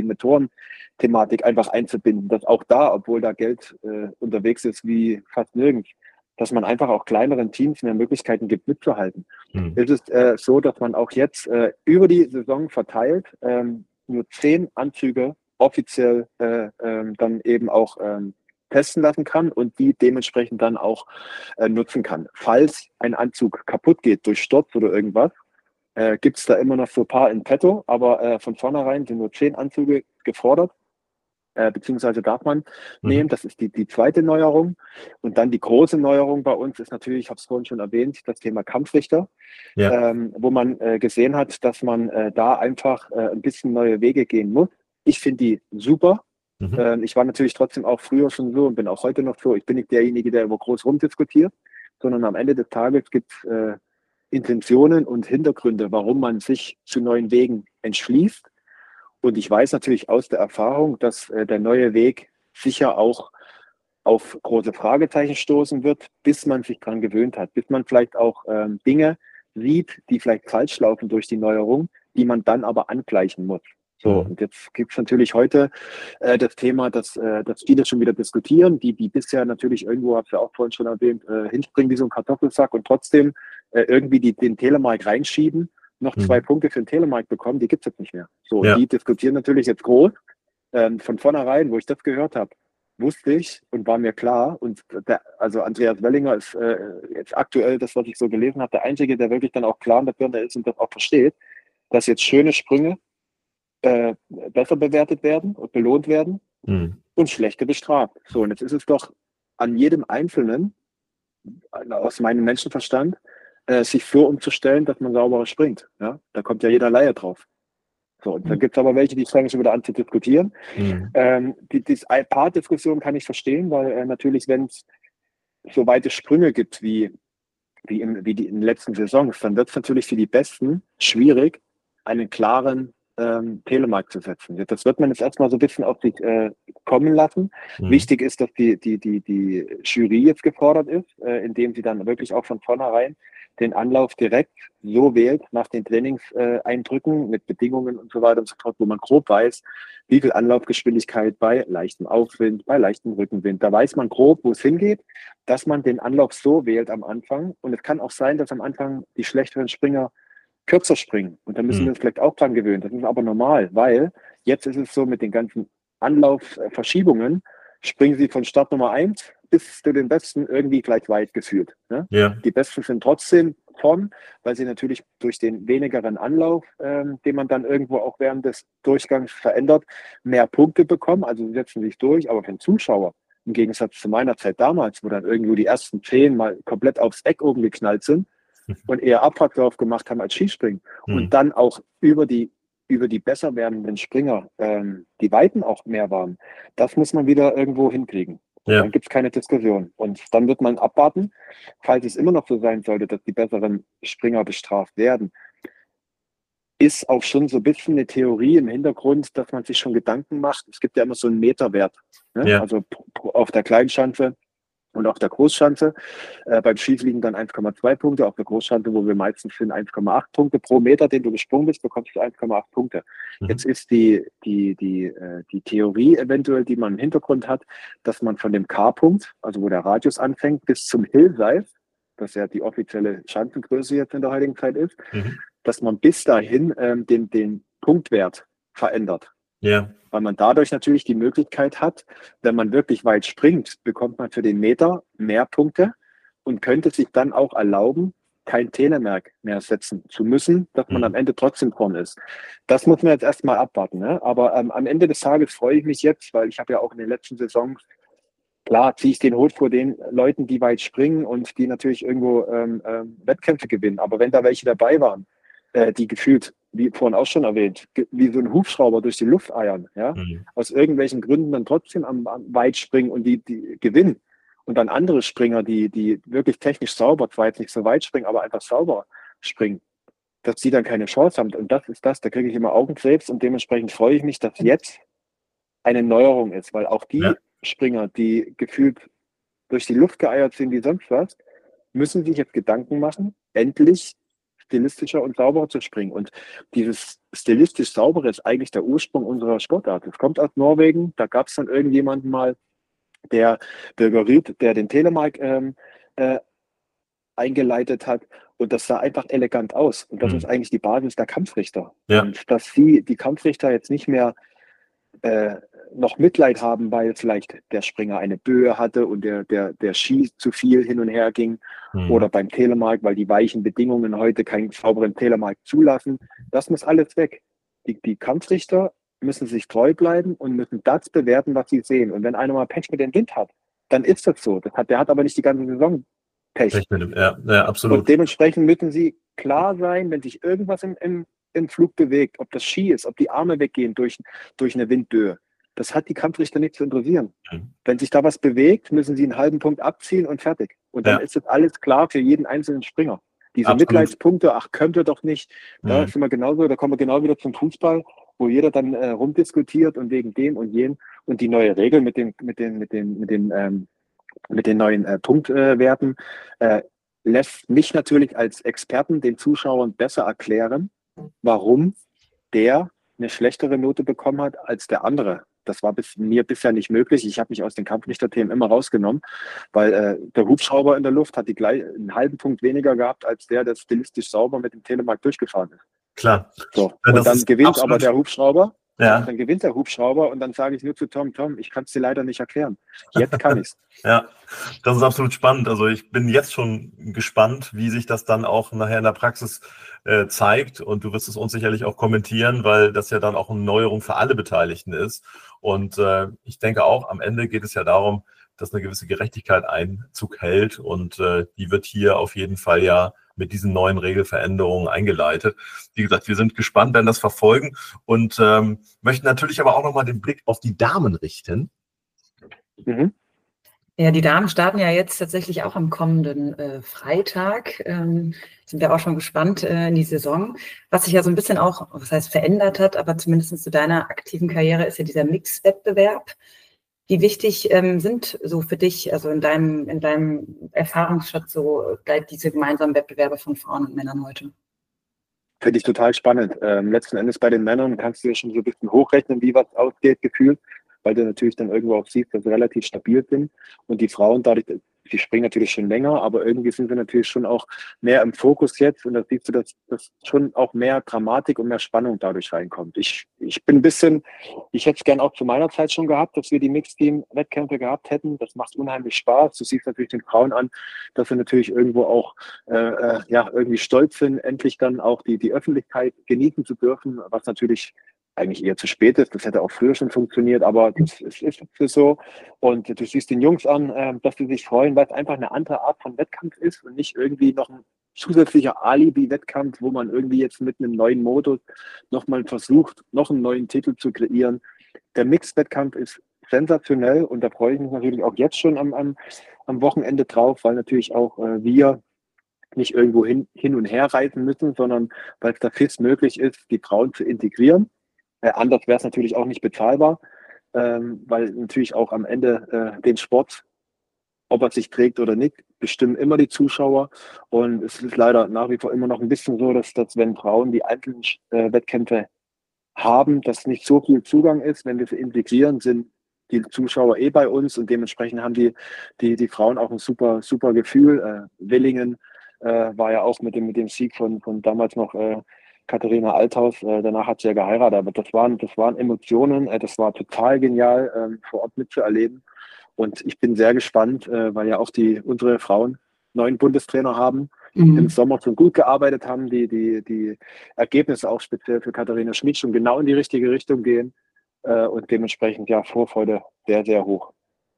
Motoren-Thematik einfach einzubinden, dass auch da, obwohl da Geld unterwegs ist wie fast nirgends, dass man einfach auch kleineren Teams mehr Möglichkeiten gibt, mitzuhalten. Es ist so, dass man auch jetzt über die Saison verteilt nur 10 Anzüge offiziell dann eben auch testen lassen kann und die dementsprechend dann auch nutzen kann. Falls ein Anzug kaputt geht durch Sturz oder irgendwas, gibt es da immer noch so ein paar in petto, aber von vornherein sind nur 10 Anzüge gefordert, beziehungsweise darf man nehmen. Das ist die zweite Neuerung. Und dann die große Neuerung bei uns ist natürlich, ich habe es vorhin schon erwähnt, das Thema Kampfrichter, wo man gesehen hat, dass man da einfach ein bisschen neue Wege gehen muss. Ich finde die super. Ich war natürlich trotzdem auch früher schon so und bin auch heute noch so. Ich bin nicht derjenige, der immer groß rumdiskutiert, sondern am Ende des Tages gibt es Intentionen und Hintergründe, warum man sich zu neuen Wegen entschließt. Und ich weiß natürlich aus der Erfahrung, dass der neue Weg sicher auch auf große Fragezeichen stoßen wird, bis man sich daran gewöhnt hat, bis man vielleicht auch Dinge sieht, die vielleicht falsch laufen durch die Neuerung, die man dann aber angleichen muss. So, und jetzt gibt es natürlich heute das Thema, dass viele schon wieder diskutieren, die bisher natürlich irgendwo, habe ich ja auch vorhin schon erwähnt, hinspringen wie so ein Kartoffelsack und trotzdem irgendwie den Telemark reinschieben, noch 2 Punkte für den Telemark bekommen, die gibt es jetzt nicht mehr. So, und die diskutieren natürlich jetzt groß. Von vornherein, wo ich das gehört habe, wusste ich und war mir klar, und also Andreas Wellinger ist jetzt aktuell, das, was ich so gelesen habe, der Einzige, der wirklich dann auch klar in der Birne ist und das auch versteht, dass jetzt schöne Sprünge besser bewertet werden und belohnt werden und schlechte bestraft. So, und jetzt ist es doch an jedem Einzelnen, aus meinem Menschenverstand, sich so umzustellen, dass man sauberer springt. Ja? Da kommt ja jeder Laie drauf. So, und dann gibt es aber welche, die fangen schon wieder an zu diskutieren. Ein paar Diskussionen kann ich verstehen, weil natürlich, wenn es so weite Sprünge gibt wie in den letzten Saisons, dann wird es natürlich für die Besten schwierig, einen klaren Telemark zu setzen. Das wird man jetzt erstmal so ein bisschen auf sich kommen lassen. Wichtig ist, dass die Jury jetzt gefordert ist, indem sie dann wirklich auch von vornherein den Anlauf direkt so wählt, nach den Trainingseindrücken mit Bedingungen und so weiter und so fort, wo man grob weiß, wie viel Anlaufgeschwindigkeit bei leichtem Aufwind, bei leichtem Rückenwind. Da weiß man grob, wo es hingeht, dass man den Anlauf so wählt am Anfang. Und es kann auch sein, dass am Anfang die schlechteren Springer kürzer springen. Und da müssen wir uns vielleicht auch dran gewöhnen. Das ist aber normal, weil jetzt ist es so, mit den ganzen Anlaufverschiebungen springen sie von Start Nummer 1 bis zu den Besten irgendwie gleich weit gefühlt. Ne? Ja. Die Besten sind trotzdem vorn, weil sie natürlich durch den wenigeren Anlauf, den man dann irgendwo auch während des Durchgangs verändert, mehr Punkte bekommen. Also sie setzen sich durch. Aber für den Zuschauer, im Gegensatz zu meiner Zeit damals, wo dann irgendwo die ersten 10 mal komplett aufs Eck oben geknallt sind, und eher Abfahrtlauf gemacht haben als Skispringen und dann auch über die besser werdenden Springer die Weiten auch mehr waren, das muss man wieder irgendwo hinkriegen. Dann gibt es keine Diskussion. Und dann wird man abwarten, falls es immer noch so sein sollte, dass die besseren Springer bestraft werden. Ist auch schon so ein bisschen eine Theorie im Hintergrund, dass man sich schon Gedanken macht. Es gibt ja immer so einen Meterwert. Ne? Ja. Also auf der Kleinschanze und auf der Großschanze. Beim Skifliegen dann 1,2 Punkte, auf der Großschanze, wo wir meistens sind, 1,8 Punkte. Pro Meter, den du gesprungen bist, bekommst du 1,8 Punkte. Jetzt ist die Theorie eventuell, die man im Hintergrund hat, dass man von dem K-Punkt, also wo der Radius anfängt, bis zum Hillseil, das ja die offizielle Schanzengröße jetzt in der heutigen Zeit ist, dass man bis dahin den Punktwert verändert. Ja. Weil man dadurch natürlich die Möglichkeit hat, wenn man wirklich weit springt, bekommt man für den Meter mehr Punkte und könnte sich dann auch erlauben, kein Telemark mehr setzen zu müssen, dass man am Ende trotzdem vorne ist. Das muss man jetzt erstmal abwarten. Ne? Aber am Ende des Tages freue ich mich jetzt, weil ich habe ja auch in den letzten Saisons, klar, ziehe ich den Hut vor den Leuten, die weit springen und die natürlich irgendwo Wettkämpfe gewinnen. Aber wenn da welche dabei waren, die gefühlt, wie vorhin auch schon erwähnt, wie so ein Hubschrauber durch die Luft eiern, ja, aus irgendwelchen Gründen dann trotzdem am weit springen und die gewinnen. Und dann andere Springer, die wirklich technisch sauber, zwar jetzt nicht so weit springen, aber einfach sauber springen, dass die dann keine Chance haben. Und das ist da kriege ich immer Augenkrebs und dementsprechend freue ich mich, dass jetzt eine Neuerung ist, weil auch die Springer, die gefühlt durch die Luft geeiert sind wie sonst was, müssen sich jetzt Gedanken machen, endlich stilistischer und sauberer zu springen. Und dieses stilistisch saubere ist eigentlich der Ursprung unserer Sportart. Es kommt aus Norwegen, da gab es dann irgendjemanden mal, der Birger Ried, der den Telemark eingeleitet hat. Und das sah einfach elegant aus. Und das ist eigentlich die Basis der Kampfrichter. Ja. Und dass die Kampfrichter jetzt nicht mehr noch Mitleid haben, weil vielleicht der Springer eine Böe hatte und der Ski zu viel hin und her ging. Oder beim Telemark, weil die weichen Bedingungen heute keinen sauberen Telemark zulassen. Das muss alles weg. Die Kampfrichter müssen sich treu bleiben und müssen das bewerten, was sie sehen. Und wenn einer mal Pech mit dem Wind hat, dann ist das so. Der hat aber nicht die ganze Saison Pech. Ja, absolut. Und dementsprechend müssen sie klar sein, wenn sich irgendwas im Flug bewegt, ob das Ski ist, ob die Arme weggehen durch eine Windböe. Das hat die Kampfrichter nicht zu interessieren. Wenn sich da was bewegt, müssen sie einen halben Punkt abziehen und fertig. Und dann ist das alles klar für jeden einzelnen Springer. Diese Mitleidspunkte, ach, könnte doch nicht, da sind wir genauso, da kommen wir genau wieder zum Fußball, wo jeder dann rumdiskutiert und wegen dem und jenem. Und die neue Regel mit den neuen Punktwerten lässt mich natürlich als Experten den Zuschauern besser erklären, warum der eine schlechtere Note bekommen hat als der andere. Das war mir bisher nicht möglich. Ich habe mich aus den Kampfrichterthemen immer rausgenommen, weil der Hubschrauber in der Luft hat einen halben Punkt weniger gehabt als der stilistisch sauber mit dem Telemark durchgefahren ist. Klar. So. Und dann gewinnt aber der Hubschrauber. Ja. Dann gewinnt der Hubschrauber und dann sage ich nur zu Tom, ich kann es dir leider nicht erklären. Jetzt kann ich es. Ja, das ist absolut spannend. Also ich bin jetzt schon gespannt, wie sich das dann auch nachher in der Praxis zeigt. Und du wirst es uns sicherlich auch kommentieren, weil das ja dann auch eine Neuerung für alle Beteiligten ist. Und ich denke auch, am Ende geht es ja darum, dass eine gewisse Gerechtigkeit Einzug hält. Und die wird hier auf jeden Fall ja mit diesen neuen Regelveränderungen eingeleitet. Wie gesagt, wir sind gespannt, werden das verfolgen und möchten natürlich aber auch nochmal den Blick auf die Damen richten. Ja, die Damen starten ja jetzt tatsächlich auch am kommenden Freitag. Sind wir auch schon gespannt in die Saison. Was sich ja so ein bisschen auch, was heißt verändert hat, aber zumindest zu deiner aktiven Karriere ist ja dieser Mix-Wettbewerb. Wie wichtig sind so für dich, also in deinem Erfahrungsschatz, so diese gemeinsamen Wettbewerbe von Frauen und Männern heute? Finde ich total spannend. Letzten Endes bei den Männern kannst du ja schon so ein bisschen hochrechnen, wie was ausgeht, gefühlt, weil du natürlich dann irgendwo auch siehst, dass sie relativ stabil sind. Und die Frauen, dadurch, die springen natürlich schon länger, aber irgendwie sind sie natürlich schon auch mehr im Fokus jetzt. Und da siehst du, dass schon auch mehr Dramatik und mehr Spannung dadurch reinkommt. Ich bin ein bisschen, ich hätte es gern auch zu meiner Zeit schon gehabt, dass wir die Mixteam-Wettkämpfe gehabt hätten. Das macht unheimlich Spaß. Du siehst natürlich den Frauen an, dass sie natürlich irgendwo auch irgendwie stolz sind, endlich dann auch die Öffentlichkeit genießen zu dürfen, was natürlich eigentlich eher zu spät ist. Das hätte auch früher schon funktioniert, aber das ist so. Und du siehst den Jungs an, dass sie sich freuen, weil es einfach eine andere Art von Wettkampf ist und nicht irgendwie noch ein zusätzlicher Alibi-Wettkampf, wo man irgendwie jetzt mit einem neuen Modus nochmal versucht, noch einen neuen Titel zu kreieren. Der Mixed-Wettkampf ist sensationell und da freue ich mich natürlich auch jetzt schon am Wochenende drauf, weil natürlich auch wir nicht irgendwo hin und her reisen müssen, sondern weil es da fix möglich ist, die Frauen zu integrieren. Anders wäre es natürlich auch nicht bezahlbar, weil natürlich auch am Ende den Sport, ob er sich trägt oder nicht, bestimmen immer die Zuschauer. Und es ist leider nach wie vor immer noch ein bisschen so, dass wenn Frauen die einzelnen Wettkämpfe haben, dass nicht so viel Zugang ist. Wenn wir sie integrieren, sind die Zuschauer bei uns und dementsprechend haben die Frauen auch ein super, super Gefühl. Willingen war ja auch mit dem Sieg von damals noch Katharina Althaus, danach hat sie ja geheiratet, aber das waren Emotionen, das war total genial, vor Ort mitzuerleben. Und ich bin sehr gespannt, weil ja auch unsere Frauen neuen Bundestrainer haben, im Sommer schon gut gearbeitet haben, die Ergebnisse auch speziell für Katharina Schmid schon genau in die richtige Richtung gehen und dementsprechend ja Vorfreude sehr, sehr hoch.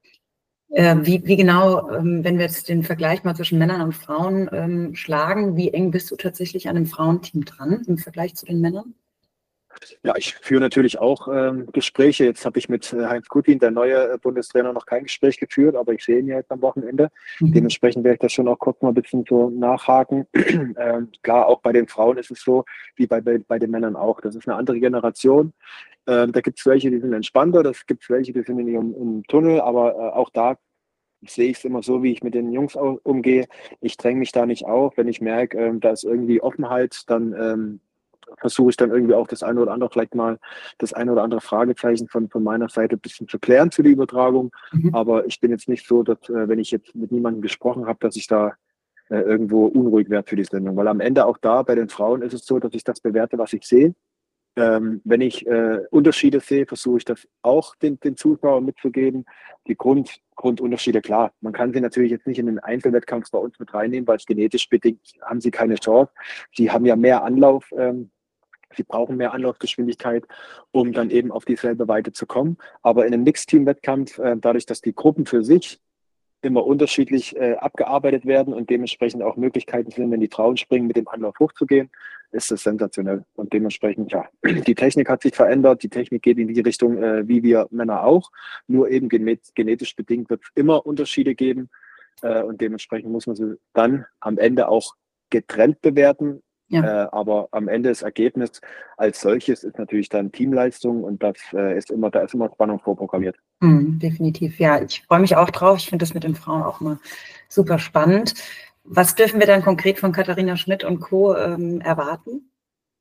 Wie genau, wenn wir jetzt den Vergleich mal zwischen Männern und Frauen schlagen, wie eng bist du tatsächlich an einem Frauenteam dran im Vergleich zu den Männern? Ja, ich führe natürlich auch Gespräche. Jetzt habe ich mit Heinz Kutin, der neue Bundestrainer, noch kein Gespräch geführt, aber ich sehe ihn ja jetzt am Wochenende. Dementsprechend werde ich das schon auch kurz mal ein bisschen so nachhaken. Klar, auch bei den Frauen ist es so, wie bei den Männern auch. Das ist eine andere Generation. Da gibt es welche, die sind entspannter, das gibt es welche, die sind in ihrem Tunnel, aber auch da sehe ich es immer so, wie ich mit den Jungs umgehe. Ich dränge mich da nicht auf. Wenn ich merke, da ist irgendwie Offenheit, dann versuche ich dann irgendwie auch das eine oder andere, vielleicht mal das eine oder andere Fragezeichen von meiner Seite ein bisschen zu klären zu der Übertragung. Aber ich bin jetzt nicht so, dass, wenn ich jetzt mit niemandem gesprochen habe, dass ich da irgendwo unruhig werde für die Sendung. Weil am Ende auch da bei den Frauen ist es so, dass ich das bewerte, was ich sehe. Wenn ich Unterschiede sehe, versuche ich das auch den Zuschauern mitzugeben. Die Grundunterschiede, klar, man kann sie natürlich jetzt nicht in den Einzelwettkampf bei uns mit reinnehmen, weil es genetisch bedingt haben sie keine Chance. Sie haben ja mehr Anlauf, sie brauchen mehr Anlaufgeschwindigkeit, um dann eben auf dieselbe Weite zu kommen. Aber in einem Mixteam-Wettkampf, dadurch, dass die Gruppen für sich immer unterschiedlich abgearbeitet werden und dementsprechend auch Möglichkeiten sind, wenn die Frauen springen, mit dem Anlauf hochzugehen, ist das sensationell. Und dementsprechend, ja, die Technik hat sich verändert, die Technik geht in die Richtung, wie wir Männer auch, nur eben genetisch bedingt wird es immer Unterschiede geben und dementsprechend muss man sie dann am Ende auch getrennt bewerten. Ja. Aber am Ende das Ergebnis als solches ist natürlich dann Teamleistung und da ist immer Spannung vorprogrammiert. Definitiv, ja. Ich freue mich auch drauf. Ich finde das mit den Frauen auch mal super spannend. Was dürfen wir dann konkret von Katharina Schmidt und Co. Erwarten?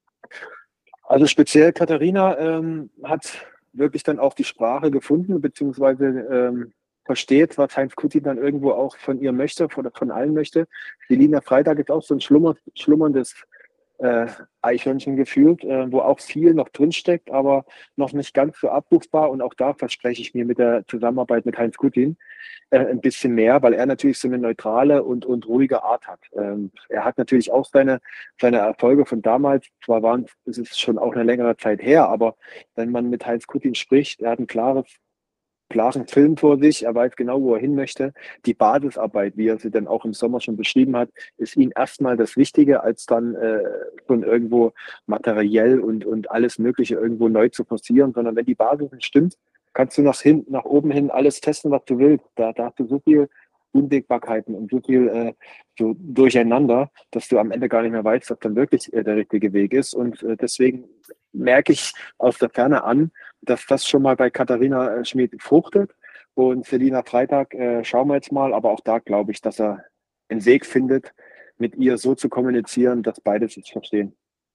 Also speziell Katharina hat wirklich dann auch die Sprache gefunden, beziehungsweise versteht, was Heinz Kutin dann irgendwo auch von ihr möchte, von allen möchte. Selina Freitag ist auch so ein schlummerndes Eichhörnchen gefühlt, wo auch viel noch drinsteckt, aber noch nicht ganz so abrufbar. Und auch da verspreche ich mir mit der Zusammenarbeit mit Heinz Kutin ein bisschen mehr, weil er natürlich so eine neutrale und ruhige Art hat. Er hat natürlich auch seine Erfolge von damals, zwar ist es schon auch eine längere Zeit her, aber wenn man mit Heinz Kutin spricht, er hat ein klaren Film vor sich, er weiß genau, wo er hin möchte. Die Basisarbeit, wie er sie dann auch im Sommer schon beschrieben hat, ist ihm erstmal das Wichtige, als dann schon irgendwo materiell und alles Mögliche irgendwo neu zu forcieren, sondern wenn die Basis nicht stimmt, kannst du nach oben hin alles testen, was du willst. Da hast du so viel Unwägbarkeiten und so viel so durcheinander, dass du am Ende gar nicht mehr weißt, was dann wirklich der richtige Weg ist. Und deswegen merke ich aus der Ferne an, dass das schon mal bei Katharina Schmidt fruchtet. Und Selina Freitag schauen wir jetzt mal. Aber auch da glaube ich, dass er einen Weg findet, mit ihr so zu kommunizieren, dass beide sich verstehen.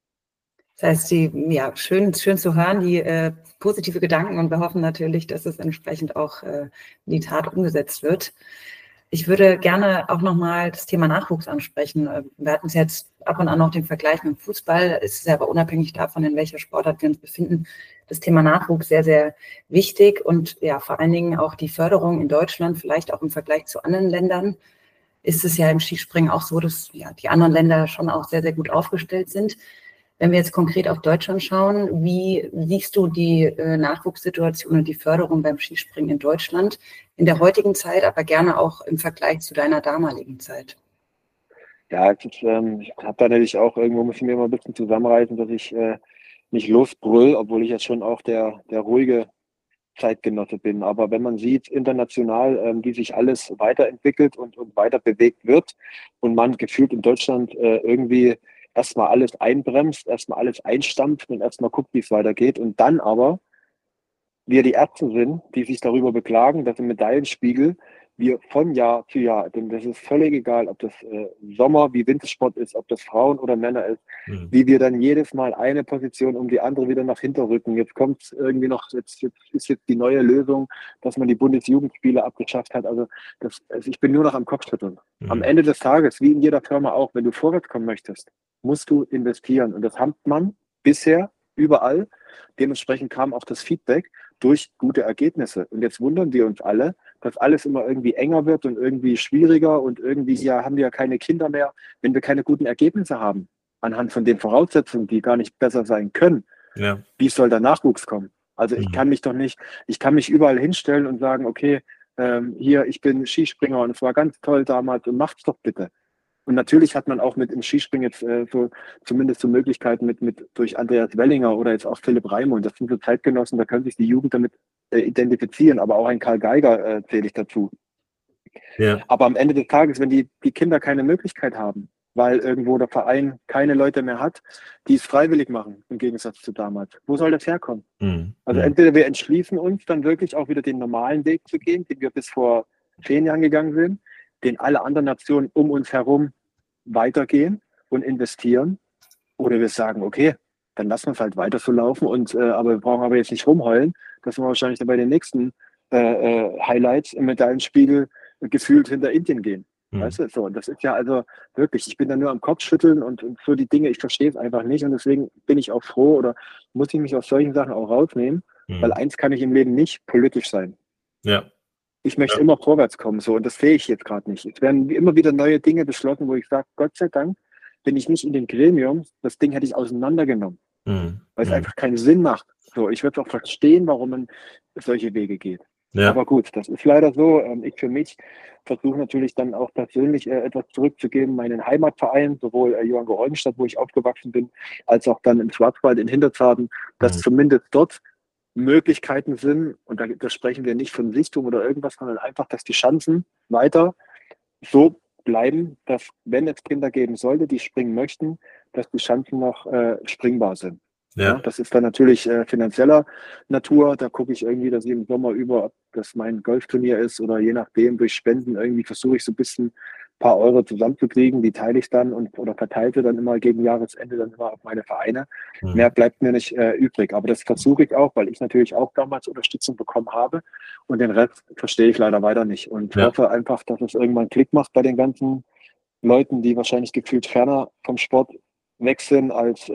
Das heißt, schön zu hören, die positive Gedanken, und wir hoffen natürlich, dass es entsprechend auch in die Tat umgesetzt wird. Ich würde gerne auch nochmal das Thema Nachwuchs ansprechen. Wir hatten es jetzt ab und an noch den Vergleich mit dem Fußball. Es ist aber unabhängig davon, in welcher Sportart wir uns befinden, das Thema Nachwuchs sehr, sehr wichtig. Und ja, vor allen Dingen auch die Förderung in Deutschland, vielleicht auch im Vergleich zu anderen Ländern, ist es ja im Skispringen auch so, dass ja die anderen Länder schon auch sehr, sehr gut aufgestellt sind. Wenn wir jetzt konkret auf Deutschland schauen, wie siehst du die Nachwuchssituation und die Förderung beim Skispringen in Deutschland in der heutigen Zeit, aber gerne auch im Vergleich zu deiner damaligen Zeit? Ja, ich habe da natürlich auch, irgendwo muss ich mir immer ein bisschen zusammenreißen, dass ich nicht losbrüll, obwohl ich jetzt schon auch der ruhige Zeitgenosse bin. Aber wenn man sieht, international, wie sich alles weiterentwickelt und weiter bewegt wird und man gefühlt in Deutschland irgendwie erstmal alles einbremst, erstmal alles einstampft und erstmal guckt, wie es weitergeht. Und dann aber wir die Ärzte sind, die sich darüber beklagen, dass im Medaillenspiegel wir von Jahr zu Jahr, denn das ist völlig egal, ob das Sommer wie Wintersport ist, ob das Frauen oder Männer ist, wie wir dann jedes Mal eine Position um die andere wieder nach hinten rücken. Jetzt kommt irgendwie noch, jetzt ist die neue Lösung, dass man die Bundesjugendspiele abgeschafft hat. Also ich bin nur noch am Kopfschütteln. Am Ende des Tages, wie in jeder Firma auch, wenn du vorwärts kommen möchtest, musst du investieren. Und das hat man bisher überall. Dementsprechend kam auch das Feedback durch gute Ergebnisse. Und jetzt wundern wir uns alle, dass alles immer irgendwie enger wird und irgendwie schwieriger und irgendwie haben wir ja keine Kinder mehr, wenn wir keine guten Ergebnisse haben. Anhand von den Voraussetzungen, die gar nicht besser sein können. Ja. Wie soll der Nachwuchs kommen? Also ich kann mich überall hinstellen und sagen, okay, hier, ich bin Skispringer und es war ganz toll damals und macht's doch bitte. Und natürlich hat man auch mit im Skispringen jetzt zumindest so Möglichkeiten mit durch Andreas Wellinger oder jetzt auch Philipp Raimund. Das sind so Zeitgenossen, da können sich die Jugend damit identifizieren, aber auch ein Karl Geiger zähle ich dazu. Ja. Aber am Ende des Tages, wenn die Kinder keine Möglichkeit haben, weil irgendwo der Verein keine Leute mehr hat, die es freiwillig machen, im Gegensatz zu damals. Wo soll das herkommen? Also entweder wir entschließen uns dann wirklich auch wieder den normalen Weg zu gehen, den wir bis vor 10 Jahren gegangen sind, den alle anderen Nationen um uns herum weitergehen und investieren. Oder wir sagen, okay, dann lassen wir es halt weiter so laufen. Aber wir brauchen aber jetzt nicht rumheulen, dass wir wahrscheinlich dann bei den nächsten Highlights im Medaillenspiegel gefühlt hinter Indien gehen. Weißt du, so, und das ist ja also wirklich, ich bin da nur am Kopfschütteln und so die Dinge, ich verstehe es einfach nicht und deswegen bin ich auch froh oder muss ich mich aus solchen Sachen auch rausnehmen, weil eins kann ich im Leben nicht, politisch sein. Ja. Ich möchte immer vorwärts kommen, so, und das sehe ich jetzt gerade nicht. Es werden immer wieder neue Dinge beschlossen, wo ich sage, Gott sei Dank bin ich nicht in dem Gremium, das Ding hätte ich auseinandergenommen, weil es einfach keinen Sinn macht. So, ich würde auch verstehen, warum man solche Wege geht. Ja. Aber gut, das ist leider so. Ich für mich versuche natürlich dann auch persönlich etwas zurückzugeben, meinen Heimatverein, sowohl Johann Georgenstadt, wo ich aufgewachsen bin, als auch dann im Schwarzwald in Hinterzarten, dass zumindest dort Möglichkeiten sind, und da sprechen wir nicht von Sichtung oder irgendwas, sondern einfach, dass die Chancen weiter so bleiben, dass, wenn es Kinder geben sollte, die springen möchten, dass die Chancen noch springbar sind. Ja, das ist dann natürlich finanzieller Natur. Da gucke ich irgendwie, dass ich im Sommer über, ob das mein Golfturnier ist oder je nachdem durch Spenden irgendwie versuche ich so ein bisschen ein paar Euro zusammenzukriegen. Die teile ich dann oder verteilte dann immer gegen Jahresende dann immer auf meine Vereine. Mehr bleibt mir nicht übrig. Aber das versuche ich auch, weil ich natürlich auch damals Unterstützung bekommen habe. Und den Rest verstehe ich leider weiter nicht. Und hoffe einfach, dass es irgendwann Klick macht bei den ganzen Leuten, die wahrscheinlich gefühlt ferner vom Sport weg sind als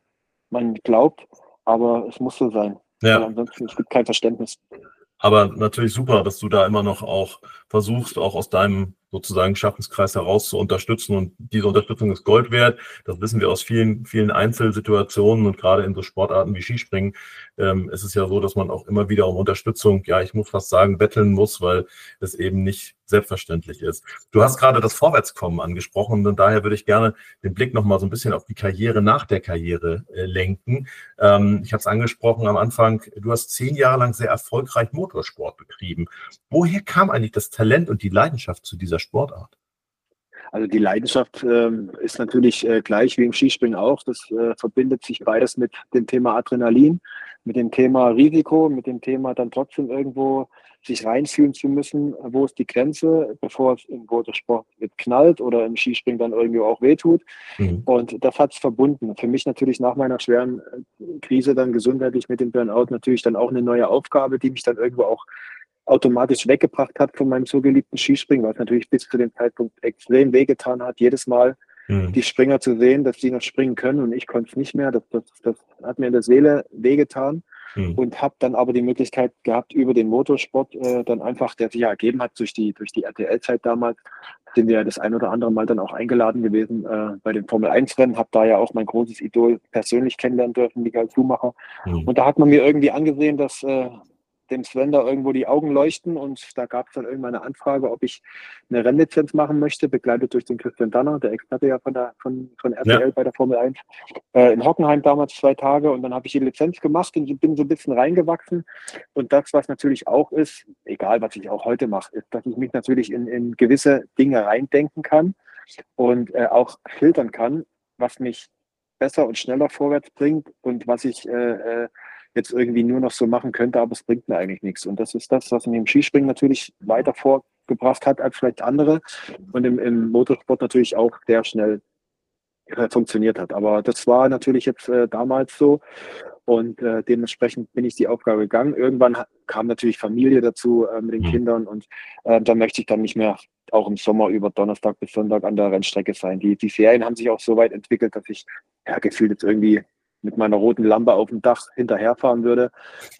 man glaubt, aber es muss so sein. Ja. Weil ansonsten es gibt kein Verständnis. Aber natürlich super, dass du da immer noch auch versuchst, auch aus deinem sozusagen Schaffenskreis heraus zu unterstützen. Und diese Unterstützung ist Gold wert. Das wissen wir aus vielen, vielen Einzelsituationen und gerade in so Sportarten wie Skispringen. Es ist ja so, dass man auch immer wieder um Unterstützung, ja, ich muss fast sagen, betteln muss, weil es eben nicht selbstverständlich ist. Du hast gerade das Vorwärtskommen angesprochen und daher würde ich gerne den Blick nochmal so ein bisschen auf die Karriere nach der Karriere lenken. Ich habe es angesprochen am Anfang, du hast 10 Jahre lang sehr erfolgreich Motorsport betrieben. Woher kam eigentlich das Talent und die Leidenschaft zu dieser Sportart? Also die Leidenschaft ist natürlich gleich wie im Skispringen auch. Das verbindet sich beides mit dem Thema Adrenalin, mit dem Thema Risiko, mit dem Thema dann trotzdem irgendwo sich reinfühlen zu müssen, wo ist die Grenze, bevor es im Motorsport mit knallt oder im Skispringen dann irgendwie auch wehtut. Und das hat es verbunden. Für mich natürlich nach meiner schweren Krise dann gesundheitlich mit dem Burnout natürlich dann auch eine neue Aufgabe, die mich dann irgendwo auch automatisch weggebracht hat von meinem so geliebten Skispringen, was natürlich bis zu dem Zeitpunkt extrem wehgetan hat, jedes Mal die Springer zu sehen, dass die noch springen können und ich konnte es nicht mehr. Das hat mir in der Seele wehgetan und habe dann aber die Möglichkeit gehabt, über den Motorsport dann einfach, der sich ja ergeben hat durch die RTL-Zeit damals, sind wir ja das ein oder andere Mal dann auch eingeladen gewesen bei den Formel-1-Rennen, habe da ja auch mein großes Idol persönlich kennenlernen dürfen, Michael Schumacher. Und da hat man mir irgendwie angesehen, dass dem Sven da irgendwo die Augen leuchten und da gab es dann irgendwann eine Anfrage, ob ich eine Rennlizenz machen möchte, begleitet durch den Christian Danner, der Experte ja von RTL bei der Formel 1, in Hockenheim damals 2 Tage und dann habe ich die Lizenz gemacht und bin so ein bisschen reingewachsen und das, was natürlich auch ist, egal was ich auch heute mache, ist, dass ich mich natürlich in gewisse Dinge reindenken kann und auch filtern kann, was mich besser und schneller vorwärts bringt und was ich jetzt irgendwie nur noch so machen könnte, aber es bringt mir eigentlich nichts. Und das ist das, was mir im Skispringen natürlich weiter vorgebracht hat als vielleicht andere und im Motorsport natürlich auch sehr schnell funktioniert hat. Aber das war natürlich jetzt damals so und dementsprechend bin ich die Aufgabe gegangen. Irgendwann kam natürlich Familie dazu mit den Kindern und da möchte ich dann nicht mehr auch im Sommer über Donnerstag bis Sonntag an der Rennstrecke sein. Die Serien haben sich auch so weit entwickelt, dass ich gefühlt jetzt irgendwie mit meiner roten Lampe auf dem Dach hinterherfahren würde.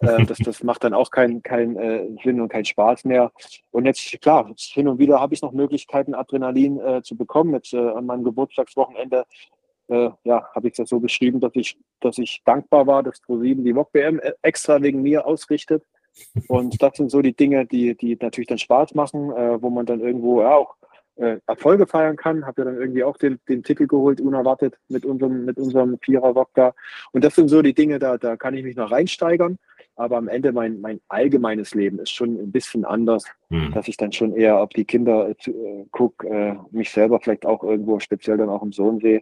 Das macht dann auch keinen Sinn und keinen Spaß mehr. Und jetzt, klar, hin und wieder habe ich noch Möglichkeiten, Adrenalin zu bekommen. Jetzt an meinem Geburtstagswochenende habe ich das so beschrieben, dass ich dankbar war, dass ProSieben die VOG-WM extra wegen mir ausrichtet. Und das sind so die Dinge, die natürlich dann Spaß machen, wo man dann irgendwo auch Erfolge feiern kann. Habe ja dann irgendwie auch den Titel geholt, unerwartet mit unserem Vierer-Wok da. Und das sind so die Dinge, da kann ich mich noch reinsteigern. Aber am Ende mein allgemeines Leben ist schon ein bisschen anders, dass ich dann schon eher auf die Kinder gucke, mich selber vielleicht auch irgendwo, speziell dann auch im Sohnsee,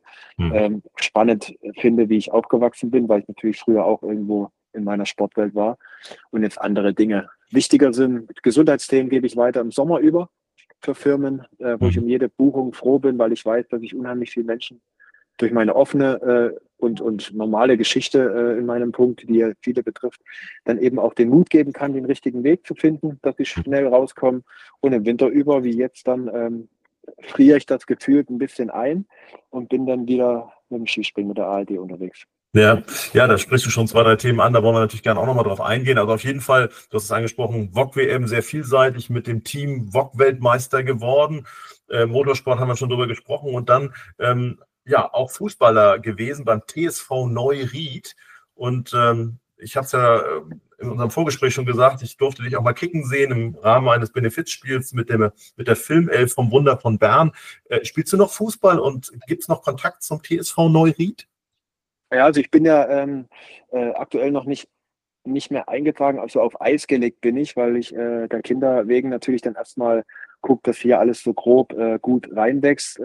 spannend finde, wie ich aufgewachsen bin, weil ich natürlich früher auch irgendwo in meiner Sportwelt war und jetzt andere Dinge wichtiger sind. Gesundheitsthemen gebe ich weiter im Sommer über für Firmen, wo ich um jede Buchung froh bin, weil ich weiß, dass ich unheimlich viele Menschen durch meine offene und normale Geschichte in meinem Punkt, die ja viele betrifft, dann eben auch den Mut geben kann, den richtigen Weg zu finden, dass ich schnell rauskomme. Und im Winter über, wie jetzt dann, friere ich das gefühlt ein bisschen ein und bin dann wieder mit dem Skispringen mit der ARD unterwegs. Ja, da sprichst du schon 2, 3 Themen an, da wollen wir natürlich gerne auch nochmal drauf eingehen. Also auf jeden Fall, du hast es angesprochen, VOG-WM sehr vielseitig mit dem Team VOG-Weltmeister geworden. Motorsport haben wir schon drüber gesprochen und dann auch Fußballer gewesen beim TSV Neuried. Und ich habe es ja in unserem Vorgespräch schon gesagt, ich durfte dich auch mal kicken sehen im Rahmen eines Benefizspiels mit der Filmelf vom Wunder von Bern. Spielst du noch Fußball und gibt es noch Kontakt zum TSV Neuried? Ja, also ich bin ja aktuell noch nicht mehr eingetragen, also auf Eis gelegt bin ich, weil ich der Kinder wegen natürlich dann erstmal gucke, dass hier alles so grob gut reinwächst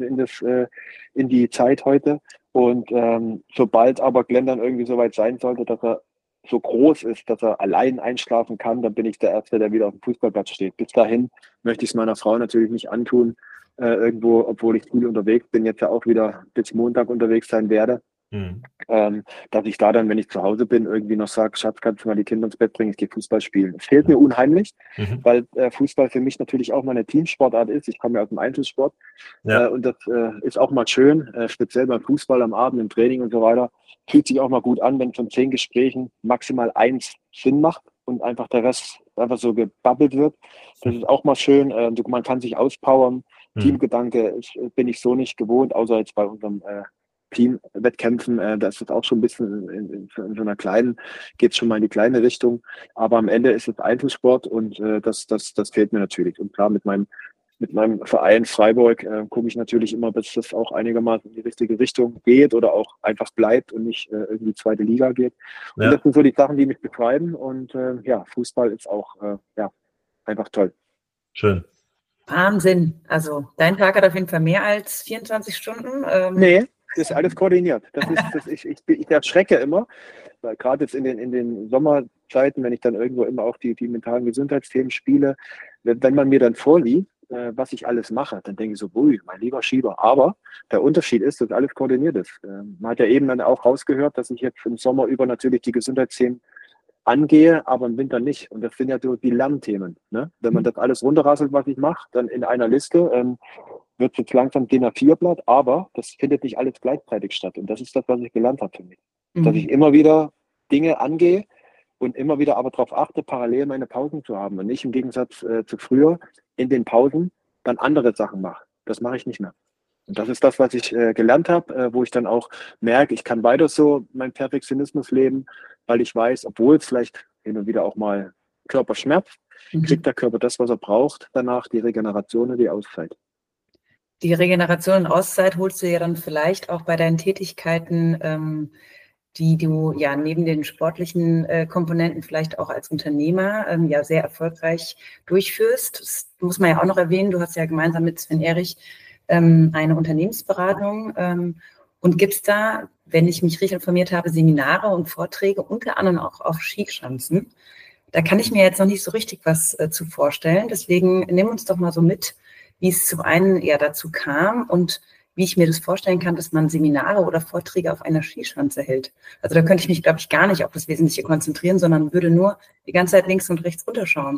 in die Zeit heute. Und sobald aber Glenn dann irgendwie so weit sein sollte, dass er so groß ist, dass er allein einschlafen kann, dann bin ich der Erste, der wieder auf dem Fußballplatz steht. Bis dahin möchte ich es meiner Frau natürlich nicht antun, irgendwo, obwohl ich viel unterwegs bin, jetzt ja auch wieder bis Montag unterwegs sein werde. Dass ich da dann, wenn ich zu Hause bin, irgendwie noch sage, Schatz, kannst du mal die Kinder ins Bett bringen, ich gehe Fußball spielen. Es fehlt mir unheimlich, weil Fußball für mich natürlich auch mal eine Teamsportart ist. Ich komme ja aus dem Einzelsport und das ist auch mal schön, speziell beim Fußball am Abend im Training und so weiter. Fühlt sich auch mal gut an, wenn von 10 Gesprächen maximal 1 Sinn macht und einfach der Rest einfach so gebabbelt wird. Das ist auch mal schön. Man kann sich auspowern. Teamgedanke bin ich so nicht gewohnt, außer jetzt bei unserem Teamwettkämpfen, da ist es auch schon ein bisschen in so einer kleinen, geht es schon mal in die kleine Richtung. Aber am Ende ist es Einzelsport und das fehlt mir natürlich. Und klar, mit meinem Verein Freiburg gucke ich natürlich immer, dass das auch einigermaßen in die richtige Richtung geht oder auch einfach bleibt und nicht irgendwie zweite Liga geht. Und das sind so die Sachen, die mich betreiben. Und Fußball ist auch einfach toll. Schön. Wahnsinn. Also dein Tag hat auf jeden Fall mehr als 24 Stunden. Nee. Das ist alles koordiniert. Ich erschrecke immer, weil gerade jetzt in den Sommerzeiten, wenn ich dann irgendwo immer auch die mentalen Gesundheitsthemen spiele, wenn man mir dann vorliegt, was ich alles mache, dann denke ich so, ui, mein lieber Schieber. Aber der Unterschied ist, dass alles koordiniert ist. Man hat ja eben dann auch rausgehört, dass ich jetzt im Sommer über natürlich die Gesundheitsthemen angehe, aber im Winter nicht. Und das sind ja so die Lernthemen. Ne? Wenn man das alles runterrasselt, was ich mache, dann in einer Liste, wird es jetzt langsam DIN A4-Blatt, aber das findet nicht alles gleichzeitig statt. Und das ist das, was ich gelernt habe für mich. Dass ich immer wieder Dinge angehe und immer wieder aber darauf achte, parallel meine Pausen zu haben und nicht im Gegensatz zu früher in den Pausen dann andere Sachen mache. Das mache ich nicht mehr. Und das ist das, was ich gelernt habe, wo ich dann auch merke, ich kann weiter so meinen Perfektionismus leben, weil ich weiß, obwohl es vielleicht hin und wieder auch mal Körper schmerzt, kriegt der Körper das, was er braucht, danach die Regeneration und die Auszeit. Die Regeneration und Auszeit holst du ja dann vielleicht auch bei deinen Tätigkeiten, die du ja neben den sportlichen Komponenten vielleicht auch als Unternehmer sehr erfolgreich durchführst. Das muss man ja auch noch erwähnen. Du hast ja gemeinsam mit Sven Erich eine Unternehmensberatung. Und gibt es da, wenn ich mich richtig informiert habe, Seminare und Vorträge, unter anderem auch auf Skischanzen? Da kann ich mir jetzt noch nicht so richtig was zu vorstellen. Deswegen nimm uns doch mal so mit, wie es zum einen eher dazu kam und wie ich mir das vorstellen kann, dass man Seminare oder Vorträge auf einer Skischanze hält. Also da könnte ich mich, glaube ich, gar nicht auf das Wesentliche konzentrieren, sondern würde nur die ganze Zeit links und rechts runterschauen.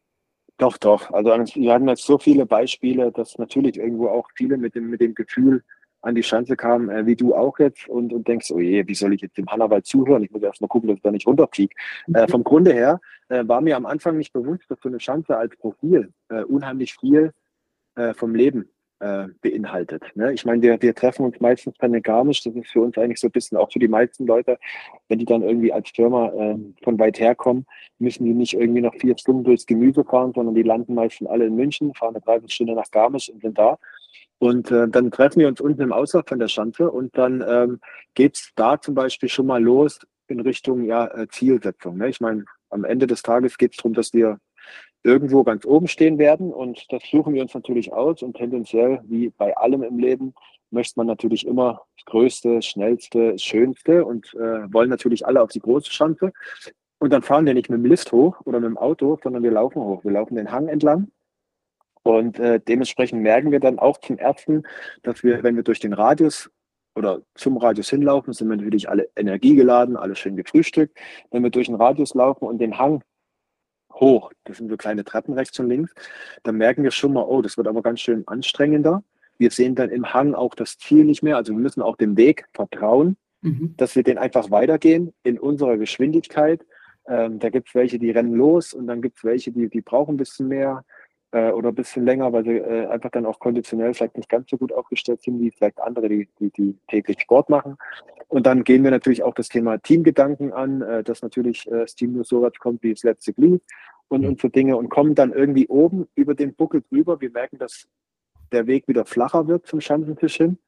Doch. Also wir hatten jetzt so viele Beispiele, dass natürlich irgendwo auch viele mit dem Gefühl an die Schanze kamen, wie du auch jetzt und denkst, oh je, wie soll ich jetzt dem Hannawald zuhören? Ich muss erst mal gucken, dass ich da nicht runterfliege. Vom Grunde her war mir am Anfang nicht bewusst, dass so eine Schanze als Profil unheimlich viel vom Leben beinhaltet. Ne? Ich meine, wir treffen uns meistens bei der Garmisch, das ist für uns eigentlich so ein bisschen, auch für die meisten Leute, wenn die dann irgendwie als Firma von weit her kommen, müssen die nicht irgendwie noch 4 Stunden durchs Gemüse fahren, sondern die landen meistens alle in München, fahren eine Dreiviertelstunde nach Garmisch und sind da. Und dann treffen wir uns unten im Auslauf von der Schanze und dann geht es da zum Beispiel schon mal los in Richtung Zielsetzung. Ne? Ich meine, am Ende des Tages geht es darum, dass wir irgendwo ganz oben stehen werden und das suchen wir uns natürlich aus und tendenziell, wie bei allem im Leben, möchte man natürlich immer das Größte, Schnellste, Schönste und wollen natürlich alle auf die große Schanze. Und dann fahren wir nicht mit dem Lift hoch oder mit dem Auto, sondern wir laufen hoch. Wir laufen den Hang entlang und dementsprechend merken wir dann auch zum Ersten, dass wir, wenn wir durch den Radius oder zum Radius hinlaufen, sind wir natürlich alle energiegeladen, alle schön gefrühstückt. Wenn wir durch den Radius laufen und den Hang hoch, das sind so kleine Treppen rechts und links, dann merken wir schon mal, oh, das wird aber ganz schön anstrengender. Wir sehen dann im Hang auch das Ziel nicht mehr, also wir müssen auch dem Weg vertrauen, dass wir den einfach weitergehen in unserer Geschwindigkeit. Da gibt es welche, die rennen los und dann gibt es welche, die brauchen ein bisschen mehr oder ein bisschen länger, weil sie einfach dann auch konditionell vielleicht nicht ganz so gut aufgestellt sind, wie vielleicht andere, die täglich Sport machen. Und dann gehen wir natürlich auch das Thema Teamgedanken an, dass natürlich das Team nur so weit kommt wie das letzte Glied und so Dinge und kommen dann irgendwie oben über den Buckel drüber. Wir merken, dass der Weg wieder flacher wird zum Schanzentisch hin.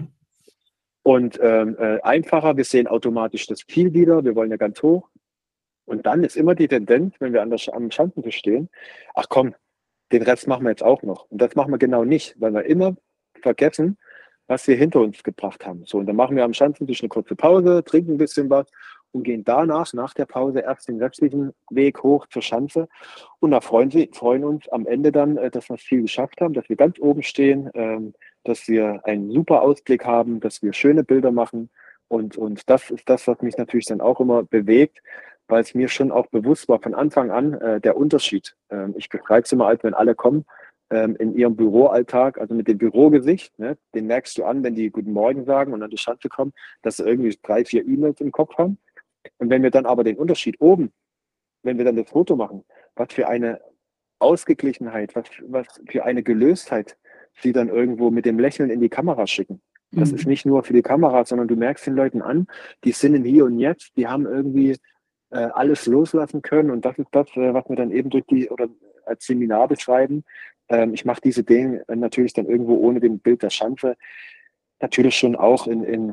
Und einfacher. Wir sehen automatisch das Ziel wieder. Wir wollen ja ganz hoch. Und dann ist immer die Tendenz, wenn wir am Schanzentisch stehen, ach komm, den Rest machen wir jetzt auch noch. Und das machen wir genau nicht, weil wir immer vergessen, was wir hinter uns gebracht haben. So, und dann machen wir am Schanzentisch eine kurze Pause, trinken ein bisschen was und gehen danach, nach der Pause, erst den restlichen Weg hoch zur Schanze. Und da freuen uns am Ende dann, dass wir das Ziel geschafft haben, dass wir ganz oben stehen, dass wir einen super Ausblick haben, dass wir schöne Bilder machen. Und das ist das, was mich natürlich dann auch immer bewegt, weil es mir schon auch bewusst war von Anfang an der Unterschied. Ich beschreibe es immer, als wenn alle kommen in ihrem Büroalltag, also mit dem Bürogesicht, ne, den merkst du an, wenn die Guten Morgen sagen und an die Schanze kommen, dass sie irgendwie 3, 4 E-Mails im Kopf haben. Und wenn wir dann aber den Unterschied oben, wenn wir dann das Foto machen, was für eine Ausgeglichenheit, was für eine Gelöstheit sie dann irgendwo mit dem Lächeln in die Kamera schicken. Das ist nicht nur für die Kamera, sondern du merkst den Leuten an, die sind im Hier und Jetzt, die haben irgendwie alles loslassen können und das ist das, was wir dann eben oder als Seminar beschreiben. Ich mache diese Dinge natürlich dann irgendwo ohne dem Bild der Schanze, natürlich schon auch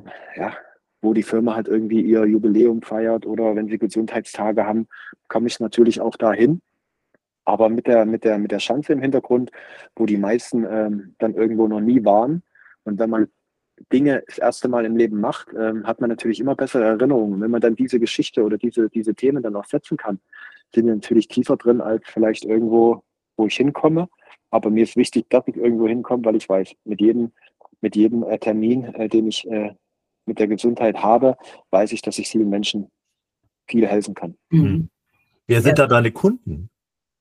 wo die Firma halt irgendwie ihr Jubiläum feiert oder wenn sie Gesundheitstage haben, komme ich natürlich auch dahin. Aber mit der Schanze im Hintergrund, wo die meisten dann irgendwo noch nie waren und wenn man Dinge das erste Mal im Leben macht, hat man natürlich immer bessere Erinnerungen. Wenn man dann diese Geschichte oder diese Themen dann auch setzen kann, sind die natürlich tiefer drin als vielleicht irgendwo, wo ich hinkomme. Aber mir ist wichtig, dass ich irgendwo hinkomme, weil ich weiß, mit jedem Termin, den ich mit der Gesundheit habe, weiß ich, dass ich vielen Menschen viel helfen kann. Wer sind da deine Kunden?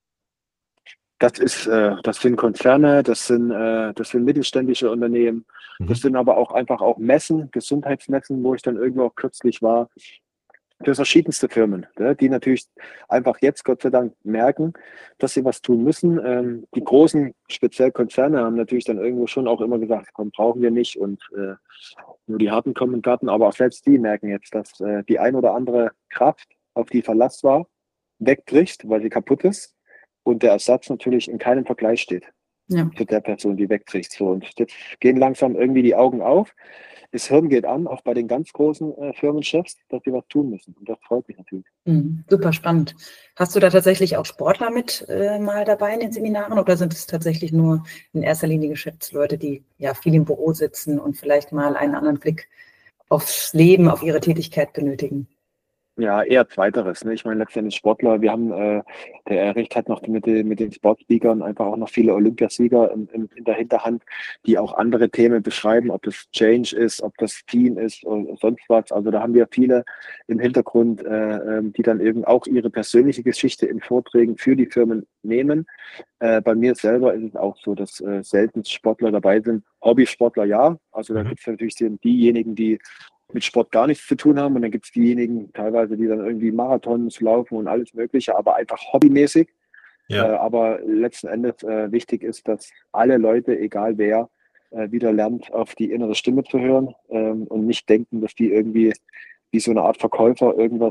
Das sind Konzerne, das sind mittelständische Unternehmen, das sind aber auch einfach auch Messen, Gesundheitsmessen, wo ich dann irgendwo auch kürzlich war, für verschiedenste Firmen, die natürlich einfach jetzt Gott sei Dank merken, dass sie was tun müssen. Die großen, speziell Konzerne, haben natürlich dann irgendwo schon auch immer gesagt, komm, brauchen wir nicht und nur die Harten kommen in den Garten, aber auch selbst die merken jetzt, dass die ein oder andere Kraft, auf die Verlass war, wegbricht, weil sie kaputt ist. Und der Ersatz natürlich in keinem Vergleich steht zu der Person, die wegbricht. So, und jetzt gehen langsam irgendwie die Augen auf. Das Hirn geht an, auch bei den ganz großen Firmenchefs, dass sie was tun müssen. Und das freut mich natürlich. Super spannend. Hast du da tatsächlich auch Sportler mit mal dabei in den Seminaren oder sind es tatsächlich nur in erster Linie Geschäftsleute, die ja viel im Büro sitzen und vielleicht mal einen anderen Blick aufs Leben, auf ihre Tätigkeit benötigen? Ja, eher zweiteres. Ne? Ich meine, letztendlich Sportler, wir haben, der Erich hat noch mit den Sportspeakern einfach auch noch viele Olympiasieger in der Hinterhand, die auch andere Themen beschreiben, ob das Change ist, ob das Team ist oder sonst was. Also da haben wir viele im Hintergrund, die dann eben auch ihre persönliche Geschichte in Vorträgen für die Firmen nehmen. Bei mir selber ist es auch so, dass selten Sportler dabei sind. Hobbysportler ja, also da gibt es natürlich diejenigen, die mit Sport gar nichts zu tun haben und dann gibt es diejenigen teilweise, die dann irgendwie Marathons laufen und alles Mögliche, aber einfach hobbymäßig. Aber letzten Endes wichtig ist, dass alle Leute, egal wer, wieder lernt, auf die innere Stimme zu hören und nicht denken, dass die irgendwie wie so eine Art Verkäufer irgendwas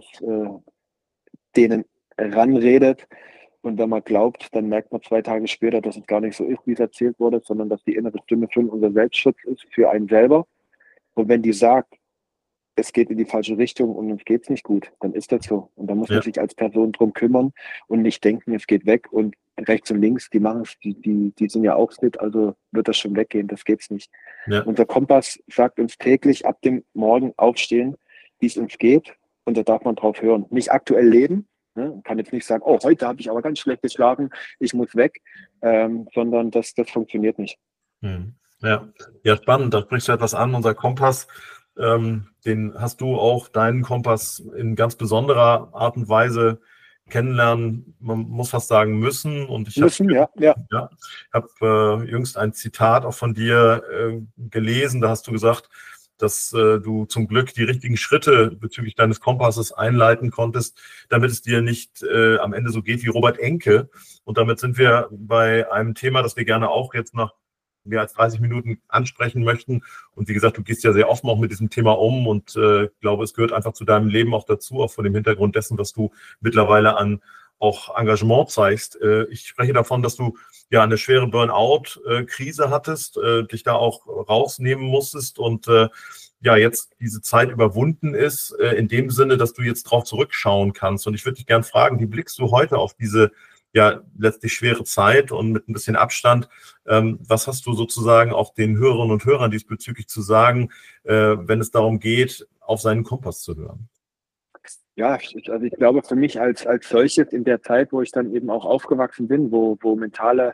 denen ranredet. Und wenn man glaubt, dann merkt man 2 Tage später, dass es gar nicht so ist, wie es erzählt wurde, sondern dass die innere Stimme schon unser Selbstschutz ist für einen selber. Und wenn die sagt, es geht in die falsche Richtung und uns geht es nicht gut, dann ist das so. Und da muss man sich als Person drum kümmern und nicht denken, es geht weg und rechts und links, die machen es, die sind ja auch mit, also wird das schon weggehen, das geht's nicht. Ja. Unser Kompass sagt uns täglich ab dem Morgen aufstehen, wie es uns geht und da darf man drauf hören. Nicht aktuell leben, ne? Man kann jetzt nicht sagen, oh, heute habe ich aber ganz schlecht geschlafen, ich muss weg, sondern das funktioniert nicht. Ja, ja, spannend. Da sprichst du etwas an. Unser Kompass, den hast du auch, deinen Kompass in ganz besonderer Art und Weise kennenlernen, man muss fast sagen, müssen. Und ich habe jüngst ein Zitat auch von dir gelesen. Da hast du gesagt, dass du zum Glück die richtigen Schritte bezüglich deines Kompasses einleiten konntest, damit es dir nicht am Ende so geht wie Robert Enke. Und damit sind wir bei einem Thema, das wir gerne auch jetzt nach mehr als 30 Minuten ansprechen möchten. Und wie gesagt, du gehst ja sehr offen auch mit diesem Thema um und glaube, es gehört einfach zu deinem Leben auch dazu, auch von dem Hintergrund dessen, was du mittlerweile an auch Engagement zeigst. Ich spreche davon, dass du ja eine schwere Burnout-Krise hattest, dich da auch rausnehmen musstest und ja, jetzt diese Zeit überwunden ist, in dem Sinne, dass du jetzt drauf zurückschauen kannst. Und ich würde dich gerne fragen, wie blickst du heute auf diese ja letztlich schwere Zeit und mit ein bisschen Abstand. Was hast du sozusagen auch den Hörerinnen und Hörern diesbezüglich zu sagen, wenn es darum geht, auf seinen Kompass zu hören? Ja, also ich glaube für mich als solches in der Zeit, wo ich dann eben auch aufgewachsen bin, wo mentale,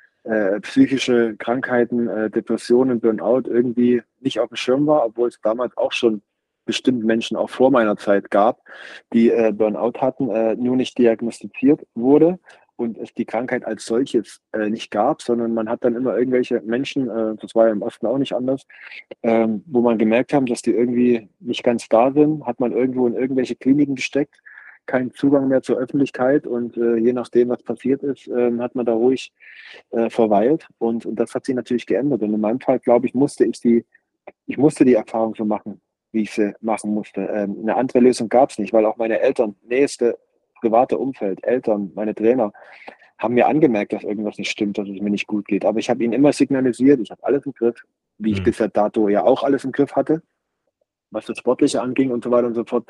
psychische Krankheiten, Depressionen, Burnout irgendwie nicht auf dem Schirm war, obwohl es damals auch schon bestimmt Menschen auch vor meiner Zeit gab, die Burnout hatten, nur nicht diagnostiziert wurde und es die Krankheit als solches nicht gab, sondern man hat dann immer irgendwelche Menschen, das war ja im Osten auch nicht anders, wo man gemerkt haben, dass die irgendwie nicht ganz da sind, hat man irgendwo in irgendwelche Kliniken gesteckt, keinen Zugang mehr zur Öffentlichkeit und je nachdem, was passiert ist, hat man da ruhig verweilt und das hat sich natürlich geändert. Und in meinem Fall, glaube ich, musste die Erfahrung so machen, wie ich sie machen musste. Eine andere Lösung gab es nicht, weil auch meine Eltern, nächste private Umfeld, Eltern, meine Trainer, haben mir angemerkt, dass irgendwas nicht stimmt, dass es mir nicht gut geht. Aber ich habe ihnen immer signalisiert, ich habe alles im Griff, wie ich bisher dato ja auch alles im Griff hatte, was das Sportliche anging und so weiter und so fort.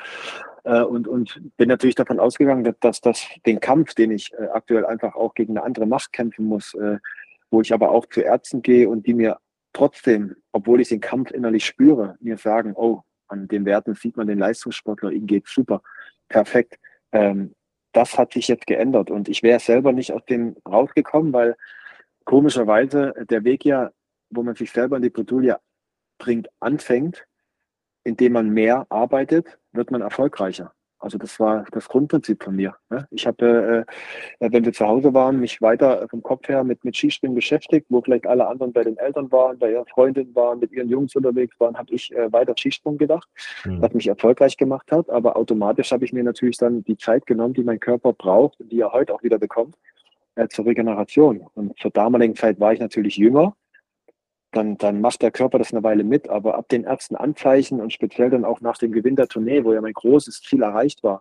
Und bin natürlich davon ausgegangen, dass das den Kampf, den ich aktuell einfach auch gegen eine andere Macht kämpfen muss, wo ich aber auch zu Ärzten gehe und die mir trotzdem, obwohl ich den Kampf innerlich spüre, mir sagen, oh, an den Werten sieht man den Leistungssportler, ihm geht's super, perfekt. Das hat sich jetzt geändert und ich wäre selber nicht aus dem rausgekommen, weil komischerweise der Weg ja, wo man sich selber in die Bredouille bringt, anfängt, indem man mehr arbeitet, wird man erfolgreicher. Also das war das Grundprinzip von mir. Ne? Ich habe, wenn wir zu Hause waren, mich weiter vom Kopf her mit Skispringen beschäftigt, wo vielleicht alle anderen bei den Eltern waren, bei ihren Freundinnen waren, mit ihren Jungs unterwegs waren, habe ich weiter Skisprung gedacht, was mich erfolgreich gemacht hat. Aber automatisch habe ich mir natürlich dann die Zeit genommen, die mein Körper braucht, die er heute auch wieder bekommt, zur Regeneration. Und zur damaligen Zeit war ich natürlich jünger. Dann macht der Körper das eine Weile mit, aber ab den ersten Anzeichen und speziell dann auch nach dem Gewinn der Tournee, wo ja mein großes Ziel erreicht war,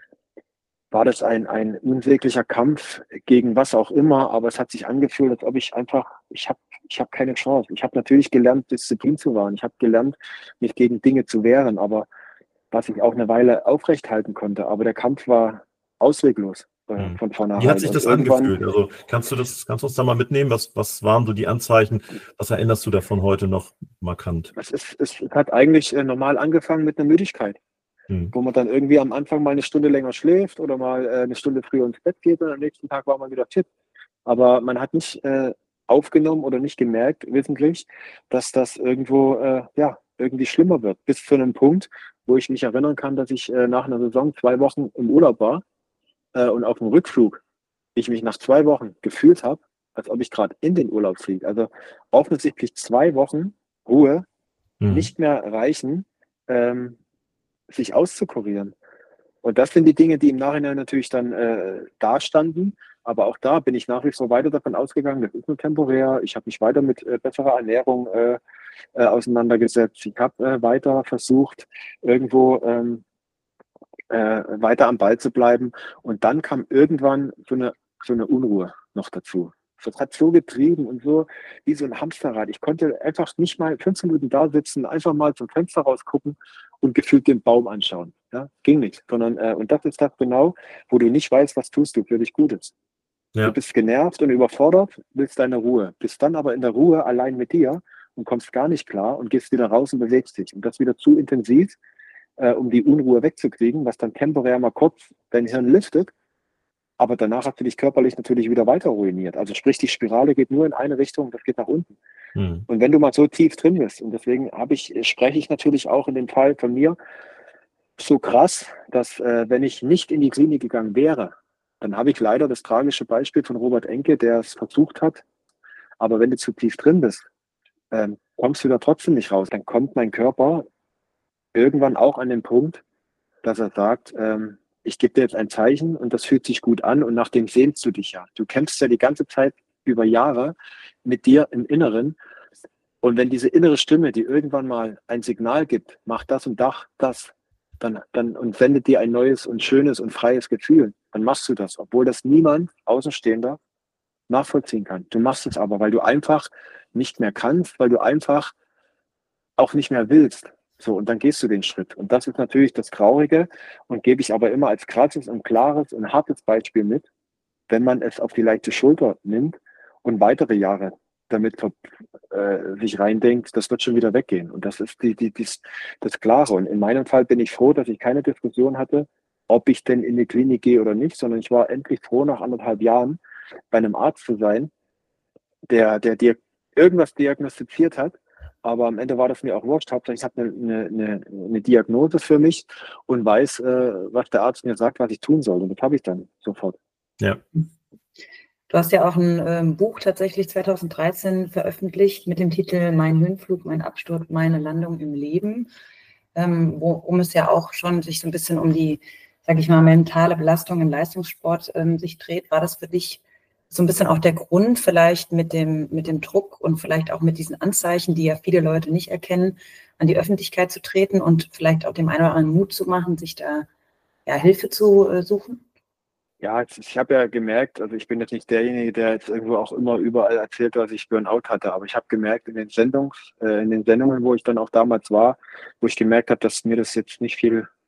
war das ein unsäglicher Kampf gegen was auch immer, aber es hat sich angefühlt, als ob ich habe keine Chance. Ich habe natürlich gelernt, Disziplin zu wahren. Ich habe gelernt, mich gegen Dinge zu wehren, aber was ich auch eine Weile aufrechthalten konnte. Aber der Kampf war ausweglos. Von vornherein. Wie hat sich das angefühlt? Also kannst du uns da mal mitnehmen? Was waren so die Anzeichen? Was erinnerst du davon heute noch markant? Es hat eigentlich normal angefangen mit einer Müdigkeit, wo man dann irgendwie am Anfang mal eine Stunde länger schläft oder mal eine Stunde früher ins Bett geht und am nächsten Tag war man wieder fit. Aber man hat nicht aufgenommen oder nicht gemerkt, wissentlich, dass das irgendwo irgendwie schlimmer wird. Bis zu einem Punkt, wo ich mich erinnern kann, dass ich nach einer Saison 2 Wochen im Urlaub war. Und auf dem Rückflug ich mich nach 2 Wochen gefühlt habe, als ob ich gerade in den Urlaub fliege. Also offensichtlich 2 Wochen Ruhe nicht mehr reichen, sich auszukurieren. Und das sind die Dinge, die im Nachhinein natürlich dann dastanden. Aber auch da bin ich nach wie vor weiter davon ausgegangen, das ist nur temporär. Ich habe mich weiter mit besserer Ernährung auseinandergesetzt. Ich habe weiter versucht, irgendwo weiter am Ball zu bleiben. Und dann kam irgendwann so eine Unruhe noch dazu. Das hat so getrieben und so wie so ein Hamsterrad. Ich konnte einfach nicht mal 15 Minuten da sitzen, einfach mal zum Fenster rausgucken und gefühlt den Baum anschauen. Ja, ging nicht. Sondern, und das ist das genau, wo du nicht weißt, was tust du für dich Gutes. Ja. Du bist genervt und überfordert, willst deine Ruhe. Bist dann aber in der Ruhe allein mit dir und kommst gar nicht klar und gehst wieder raus und bewegst dich. Und das wieder zu intensiv, um die Unruhe wegzukriegen, was dann temporär mal kurz dein Hirn liftet, aber danach hast du dich körperlich natürlich wieder weiter ruiniert. Also sprich, die Spirale geht nur in eine Richtung, das geht nach unten. Mhm. Und wenn du mal so tief drin bist, und deswegen spreche ich natürlich auch in dem Fall von mir so krass, dass wenn ich nicht in die Klinik gegangen wäre, dann habe ich leider das tragische Beispiel von Robert Enke, der es versucht hat. Aber wenn du zu tief drin bist, kommst du da trotzdem nicht raus. Dann kommt mein Körper irgendwann auch an den Punkt, dass er sagt, ich gebe dir jetzt ein Zeichen und das fühlt sich gut an und nach dem sehnst du dich ja. Du kämpfst ja die ganze Zeit über Jahre mit dir im Inneren. Und wenn diese innere Stimme, die irgendwann mal ein Signal gibt, mach das und das, dann und sendet dir ein neues und schönes und freies Gefühl, dann machst du das, obwohl das niemand Außenstehender nachvollziehen kann. Du machst es aber, weil du einfach nicht mehr kannst, weil du einfach auch nicht mehr willst. So, und dann gehst du den Schritt. Und das ist natürlich das Traurige und gebe ich aber immer als krasses und klares und hartes Beispiel mit, wenn man es auf die leichte Schulter nimmt und weitere Jahre damit sich reindenkt, das wird schon wieder weggehen. Und das ist das Klare. Und in meinem Fall bin ich froh, dass ich keine Diskussion hatte, ob ich denn in die Klinik gehe oder nicht, sondern ich war endlich froh, nach 1,5 Jahren bei einem Arzt zu sein, der dir irgendwas diagnostiziert hat. Aber am Ende war das mir auch wurscht. Hauptsache, ich habe eine Diagnose für mich und weiß, was der Arzt mir sagt, was ich tun soll. Und das habe ich dann sofort. Ja. Du hast ja auch ein Buch tatsächlich 2013 veröffentlicht mit dem Titel Mein Höhenflug, mein Absturz, meine Landung im Leben, worum es ja auch schon sich so ein bisschen um die, sage ich mal, mentale Belastung im Leistungssport sich dreht. War das für dich so ein bisschen auch der Grund, vielleicht mit dem Druck und vielleicht auch mit diesen Anzeichen, die ja viele Leute nicht erkennen, an die Öffentlichkeit zu treten und vielleicht auch dem einen oder anderen Mut zu machen, sich da Hilfe zu suchen? Ja, ich habe ja gemerkt, also ich bin jetzt nicht derjenige, der jetzt irgendwo auch immer überall erzählt, dass ich Burnout hatte, aber ich habe gemerkt in den Sendungen, wo ich dann auch damals war, wo ich gemerkt habe, dass mir das jetzt nicht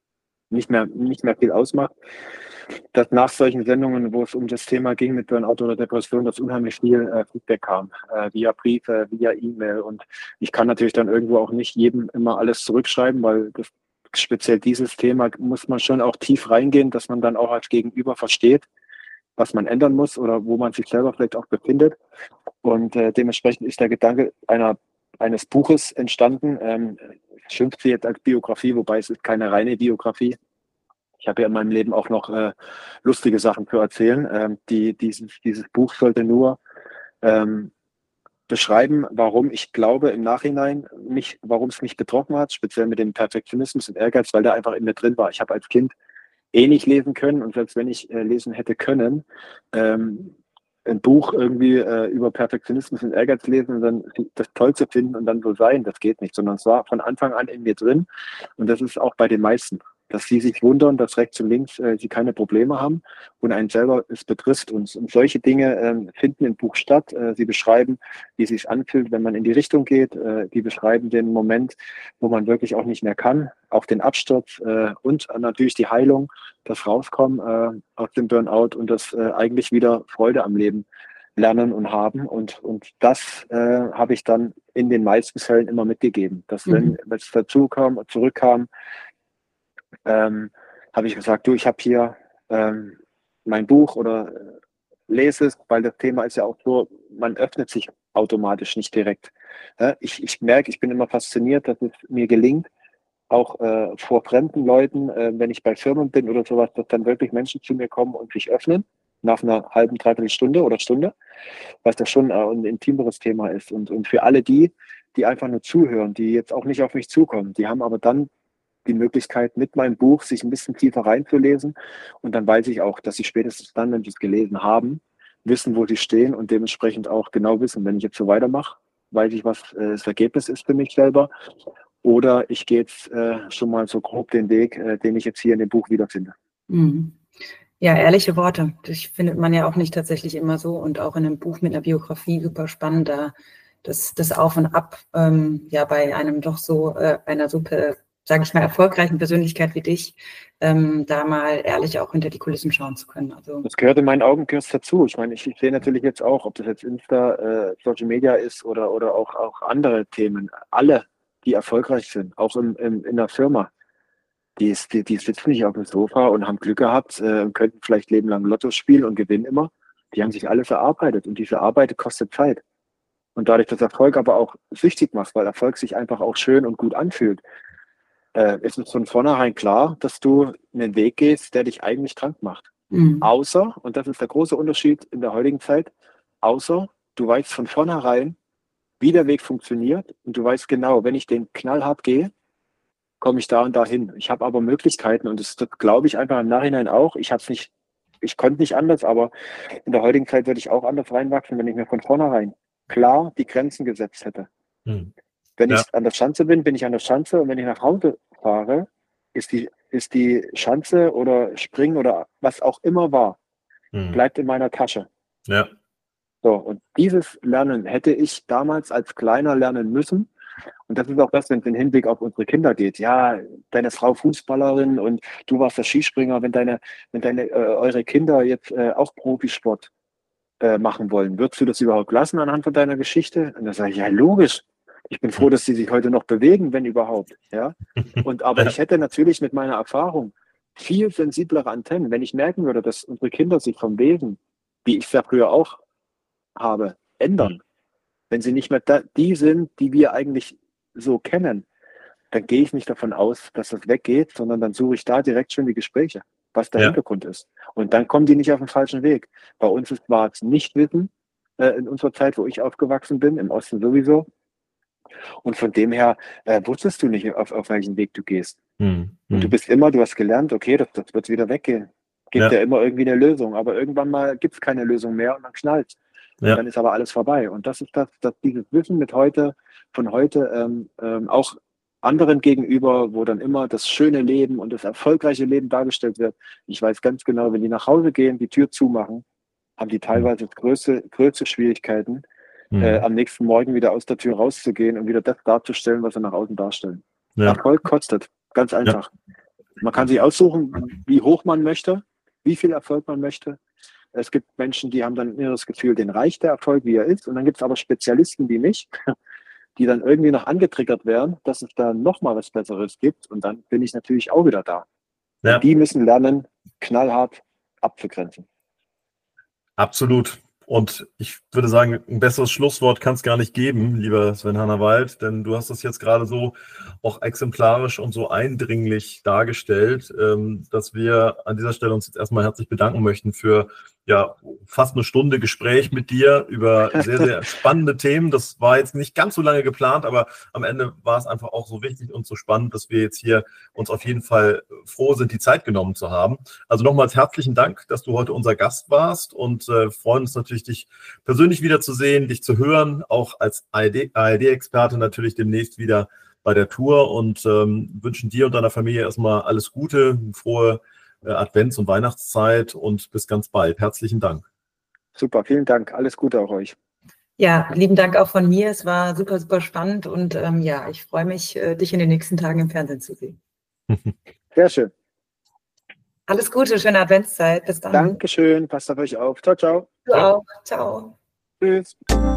mehr viel ausmacht, dass nach solchen Sendungen, wo es um das Thema ging mit Burnout oder Depression, dass unheimlich viel Feedback kam, via Briefe, via E-Mail. Und ich kann natürlich dann irgendwo auch nicht jedem immer alles zurückschreiben, weil speziell dieses Thema muss man schon auch tief reingehen, dass man dann auch als Gegenüber versteht, was man ändern muss oder wo man sich selber vielleicht auch befindet. Und dementsprechend ist der Gedanke eines Buches entstanden. Schimpft sie jetzt als Biografie, wobei es ist keine reine Biografie. Ich habe ja in meinem Leben auch noch lustige Sachen zu erzählen. Dieses Buch sollte nur beschreiben, warum ich glaube im Nachhinein, warum es mich betroffen hat, speziell mit dem Perfektionismus und Ehrgeiz, weil der einfach in mir drin war. Ich habe als Kind nicht lesen können und selbst wenn ich lesen hätte können, ein Buch irgendwie über Perfektionismus und Ehrgeiz lesen und dann das toll zu finden und dann so sein, das geht nicht, sondern es war von Anfang an in mir drin und das ist auch bei den meisten, dass sie sich wundern, dass rechts und links sie keine Probleme haben und einen selber es betrifft. Und solche Dinge finden im Buch statt. Sie beschreiben, wie es sich anfühlt, wenn man in die Richtung geht. Die beschreiben den Moment, wo man wirklich auch nicht mehr kann, auch den Absturz und natürlich die Heilung, das Rauskommen aus dem Burnout und das eigentlich wieder Freude am Leben lernen und haben. Und das habe ich dann in den meisten Fällen immer mitgegeben, dass wenn es zurückkam, habe ich gesagt, du, ich habe hier mein Buch oder lese es, weil das Thema ist ja auch so, man öffnet sich automatisch nicht direkt. Ich merke, ich bin immer fasziniert, dass es mir gelingt, auch vor fremden Leuten, wenn ich bei Firmen bin oder sowas, dass dann wirklich Menschen zu mir kommen und sich öffnen, nach einer halben, dreiviertel Stunde oder Stunde, was das schon ein intimeres Thema ist. Und für alle die einfach nur zuhören, die jetzt auch nicht auf mich zukommen, die haben aber dann die Möglichkeit, mit meinem Buch sich ein bisschen tiefer reinzulesen. Und dann weiß ich auch, dass sie spätestens dann, wenn sie es gelesen haben, wissen, wo sie stehen und dementsprechend auch genau wissen, wenn ich jetzt so weitermache, weiß ich, was das Ergebnis ist für mich selber. Oder ich gehe jetzt schon mal so grob den Weg, den ich jetzt hier in dem Buch wiederfinde. Ja, ehrliche Worte. Das findet man ja auch nicht tatsächlich immer so. Und auch in einem Buch mit einer Biografie super spannend, da das Auf und Ab bei einem doch so einer super, sage ich mal, erfolgreichen Persönlichkeit wie dich, da mal ehrlich auch hinter die Kulissen schauen zu können. Also das gehört in meinen Augen dazu. Ich meine, ich sehe natürlich jetzt auch, ob das jetzt Insta, Social Media ist oder auch andere Themen. Alle, die erfolgreich sind, auch in der Firma, die sitzen nicht auf dem Sofa und haben Glück gehabt und könnten vielleicht Leben lang Lotto spielen und gewinnen immer. Die haben sich alles erarbeitet und diese Arbeit kostet Zeit. und dadurch, dass Erfolg aber auch süchtig macht, weil Erfolg sich einfach auch schön und gut anfühlt, ist es von vornherein klar, dass du einen Weg gehst, der dich eigentlich krank macht. Außer, und das ist der große Unterschied in der heutigen Zeit, außer du weißt von vornherein, wie der Weg funktioniert und du weißt genau, wenn ich den knallhart gehe, komme ich da und da hin. Ich habe aber Möglichkeiten und das glaube ich einfach im Nachhinein auch. Ich konnte nicht anders, aber in der heutigen Zeit würde ich auch anders reinwachsen, wenn ich mir von vornherein klar die Grenzen gesetzt hätte. Wenn ich an der Schanze bin ich an der Schanze und wenn ich nach Hause fahre, ist die Schanze oder Springen oder was auch immer war, bleibt in meiner Tasche. Ja. So, und dieses Lernen hätte ich damals als Kleiner lernen müssen. Und das ist auch das, wenn es im Hinblick auf unsere Kinder geht. Ja, deine Frau Fußballerin und du warst der Skispringer, wenn eure Kinder jetzt auch Profisport machen wollen, würdest du das überhaupt lassen anhand von deiner Geschichte? Und dann sage ich, ja, logisch. Ich bin froh, dass sie sich heute noch bewegen, wenn überhaupt. Ja? Aber ich hätte natürlich mit meiner Erfahrung viel sensiblere Antennen, wenn ich merken würde, dass unsere Kinder sich vom Wesen, wie ich es ja früher auch habe, ändern. Wenn sie nicht mehr die sind, die wir eigentlich so kennen, dann gehe ich nicht davon aus, dass das weggeht, sondern dann suche ich da direkt schon die Gespräche, was der Hintergrund ist. Und dann kommen die nicht auf den falschen Weg. Bei uns war es Nichtwissen in unserer Zeit, wo ich aufgewachsen bin, im Osten sowieso. Und von dem her wusstest du nicht, auf welchen Weg du gehst. Und du hast gelernt, okay, das wird wieder weggehen. Gibt ja immer irgendwie eine Lösung, aber irgendwann mal gibt es keine Lösung mehr und dann knallt. Und dann ist aber alles vorbei. Und das ist dass dieses Wissen von heute auch anderen gegenüber, wo dann immer das schöne Leben und das erfolgreiche Leben dargestellt wird. Ich weiß ganz genau, wenn die nach Hause gehen, die Tür zumachen, haben die teilweise größte Schwierigkeiten, am nächsten Morgen wieder aus der Tür rauszugehen und wieder das darzustellen, was sie nach außen darstellen. Erfolg kostet, ganz einfach. Man kann sich aussuchen, wie hoch man möchte, wie viel Erfolg man möchte. Es gibt Menschen, die haben dann das Gefühl, denen reicht der Erfolg, wie er ist. Und dann gibt es aber Spezialisten wie mich, die dann irgendwie noch angetriggert werden, dass es da nochmal was Besseres gibt. Und dann bin ich natürlich auch wieder da. Ja. Die müssen lernen, knallhart abzugrenzen. Absolut. Und ich würde sagen, ein besseres Schlusswort kann es gar nicht geben, lieber Sven Hannawald, denn du hast das jetzt gerade so auch exemplarisch und so eindringlich dargestellt, dass wir an dieser Stelle uns jetzt erstmal herzlich bedanken möchten für fast eine Stunde Gespräch mit dir über sehr, sehr spannende Themen. Das war jetzt nicht ganz so lange geplant, aber am Ende war es einfach auch so wichtig und so spannend, dass wir jetzt hier uns auf jeden Fall froh sind, die Zeit genommen zu haben. Also nochmals herzlichen Dank, dass du heute unser Gast warst und freuen uns natürlich, dich persönlich wiederzusehen, dich zu hören, auch als ARD-Experte natürlich demnächst wieder bei der Tour und wünschen dir und deiner Familie erstmal alles Gute, frohe Advents- und Weihnachtszeit und bis ganz bald. Herzlichen Dank. Super, vielen Dank. Alles Gute auch euch. Ja, lieben Dank auch von mir. Es war super, super spannend und ich freue mich, dich in den nächsten Tagen im Fernsehen zu sehen. Sehr schön. Alles Gute, schöne Adventszeit. Bis dann. Dankeschön. Passt auf euch auf. Ciao, ciao. Du auch. Ciao. Tschüss.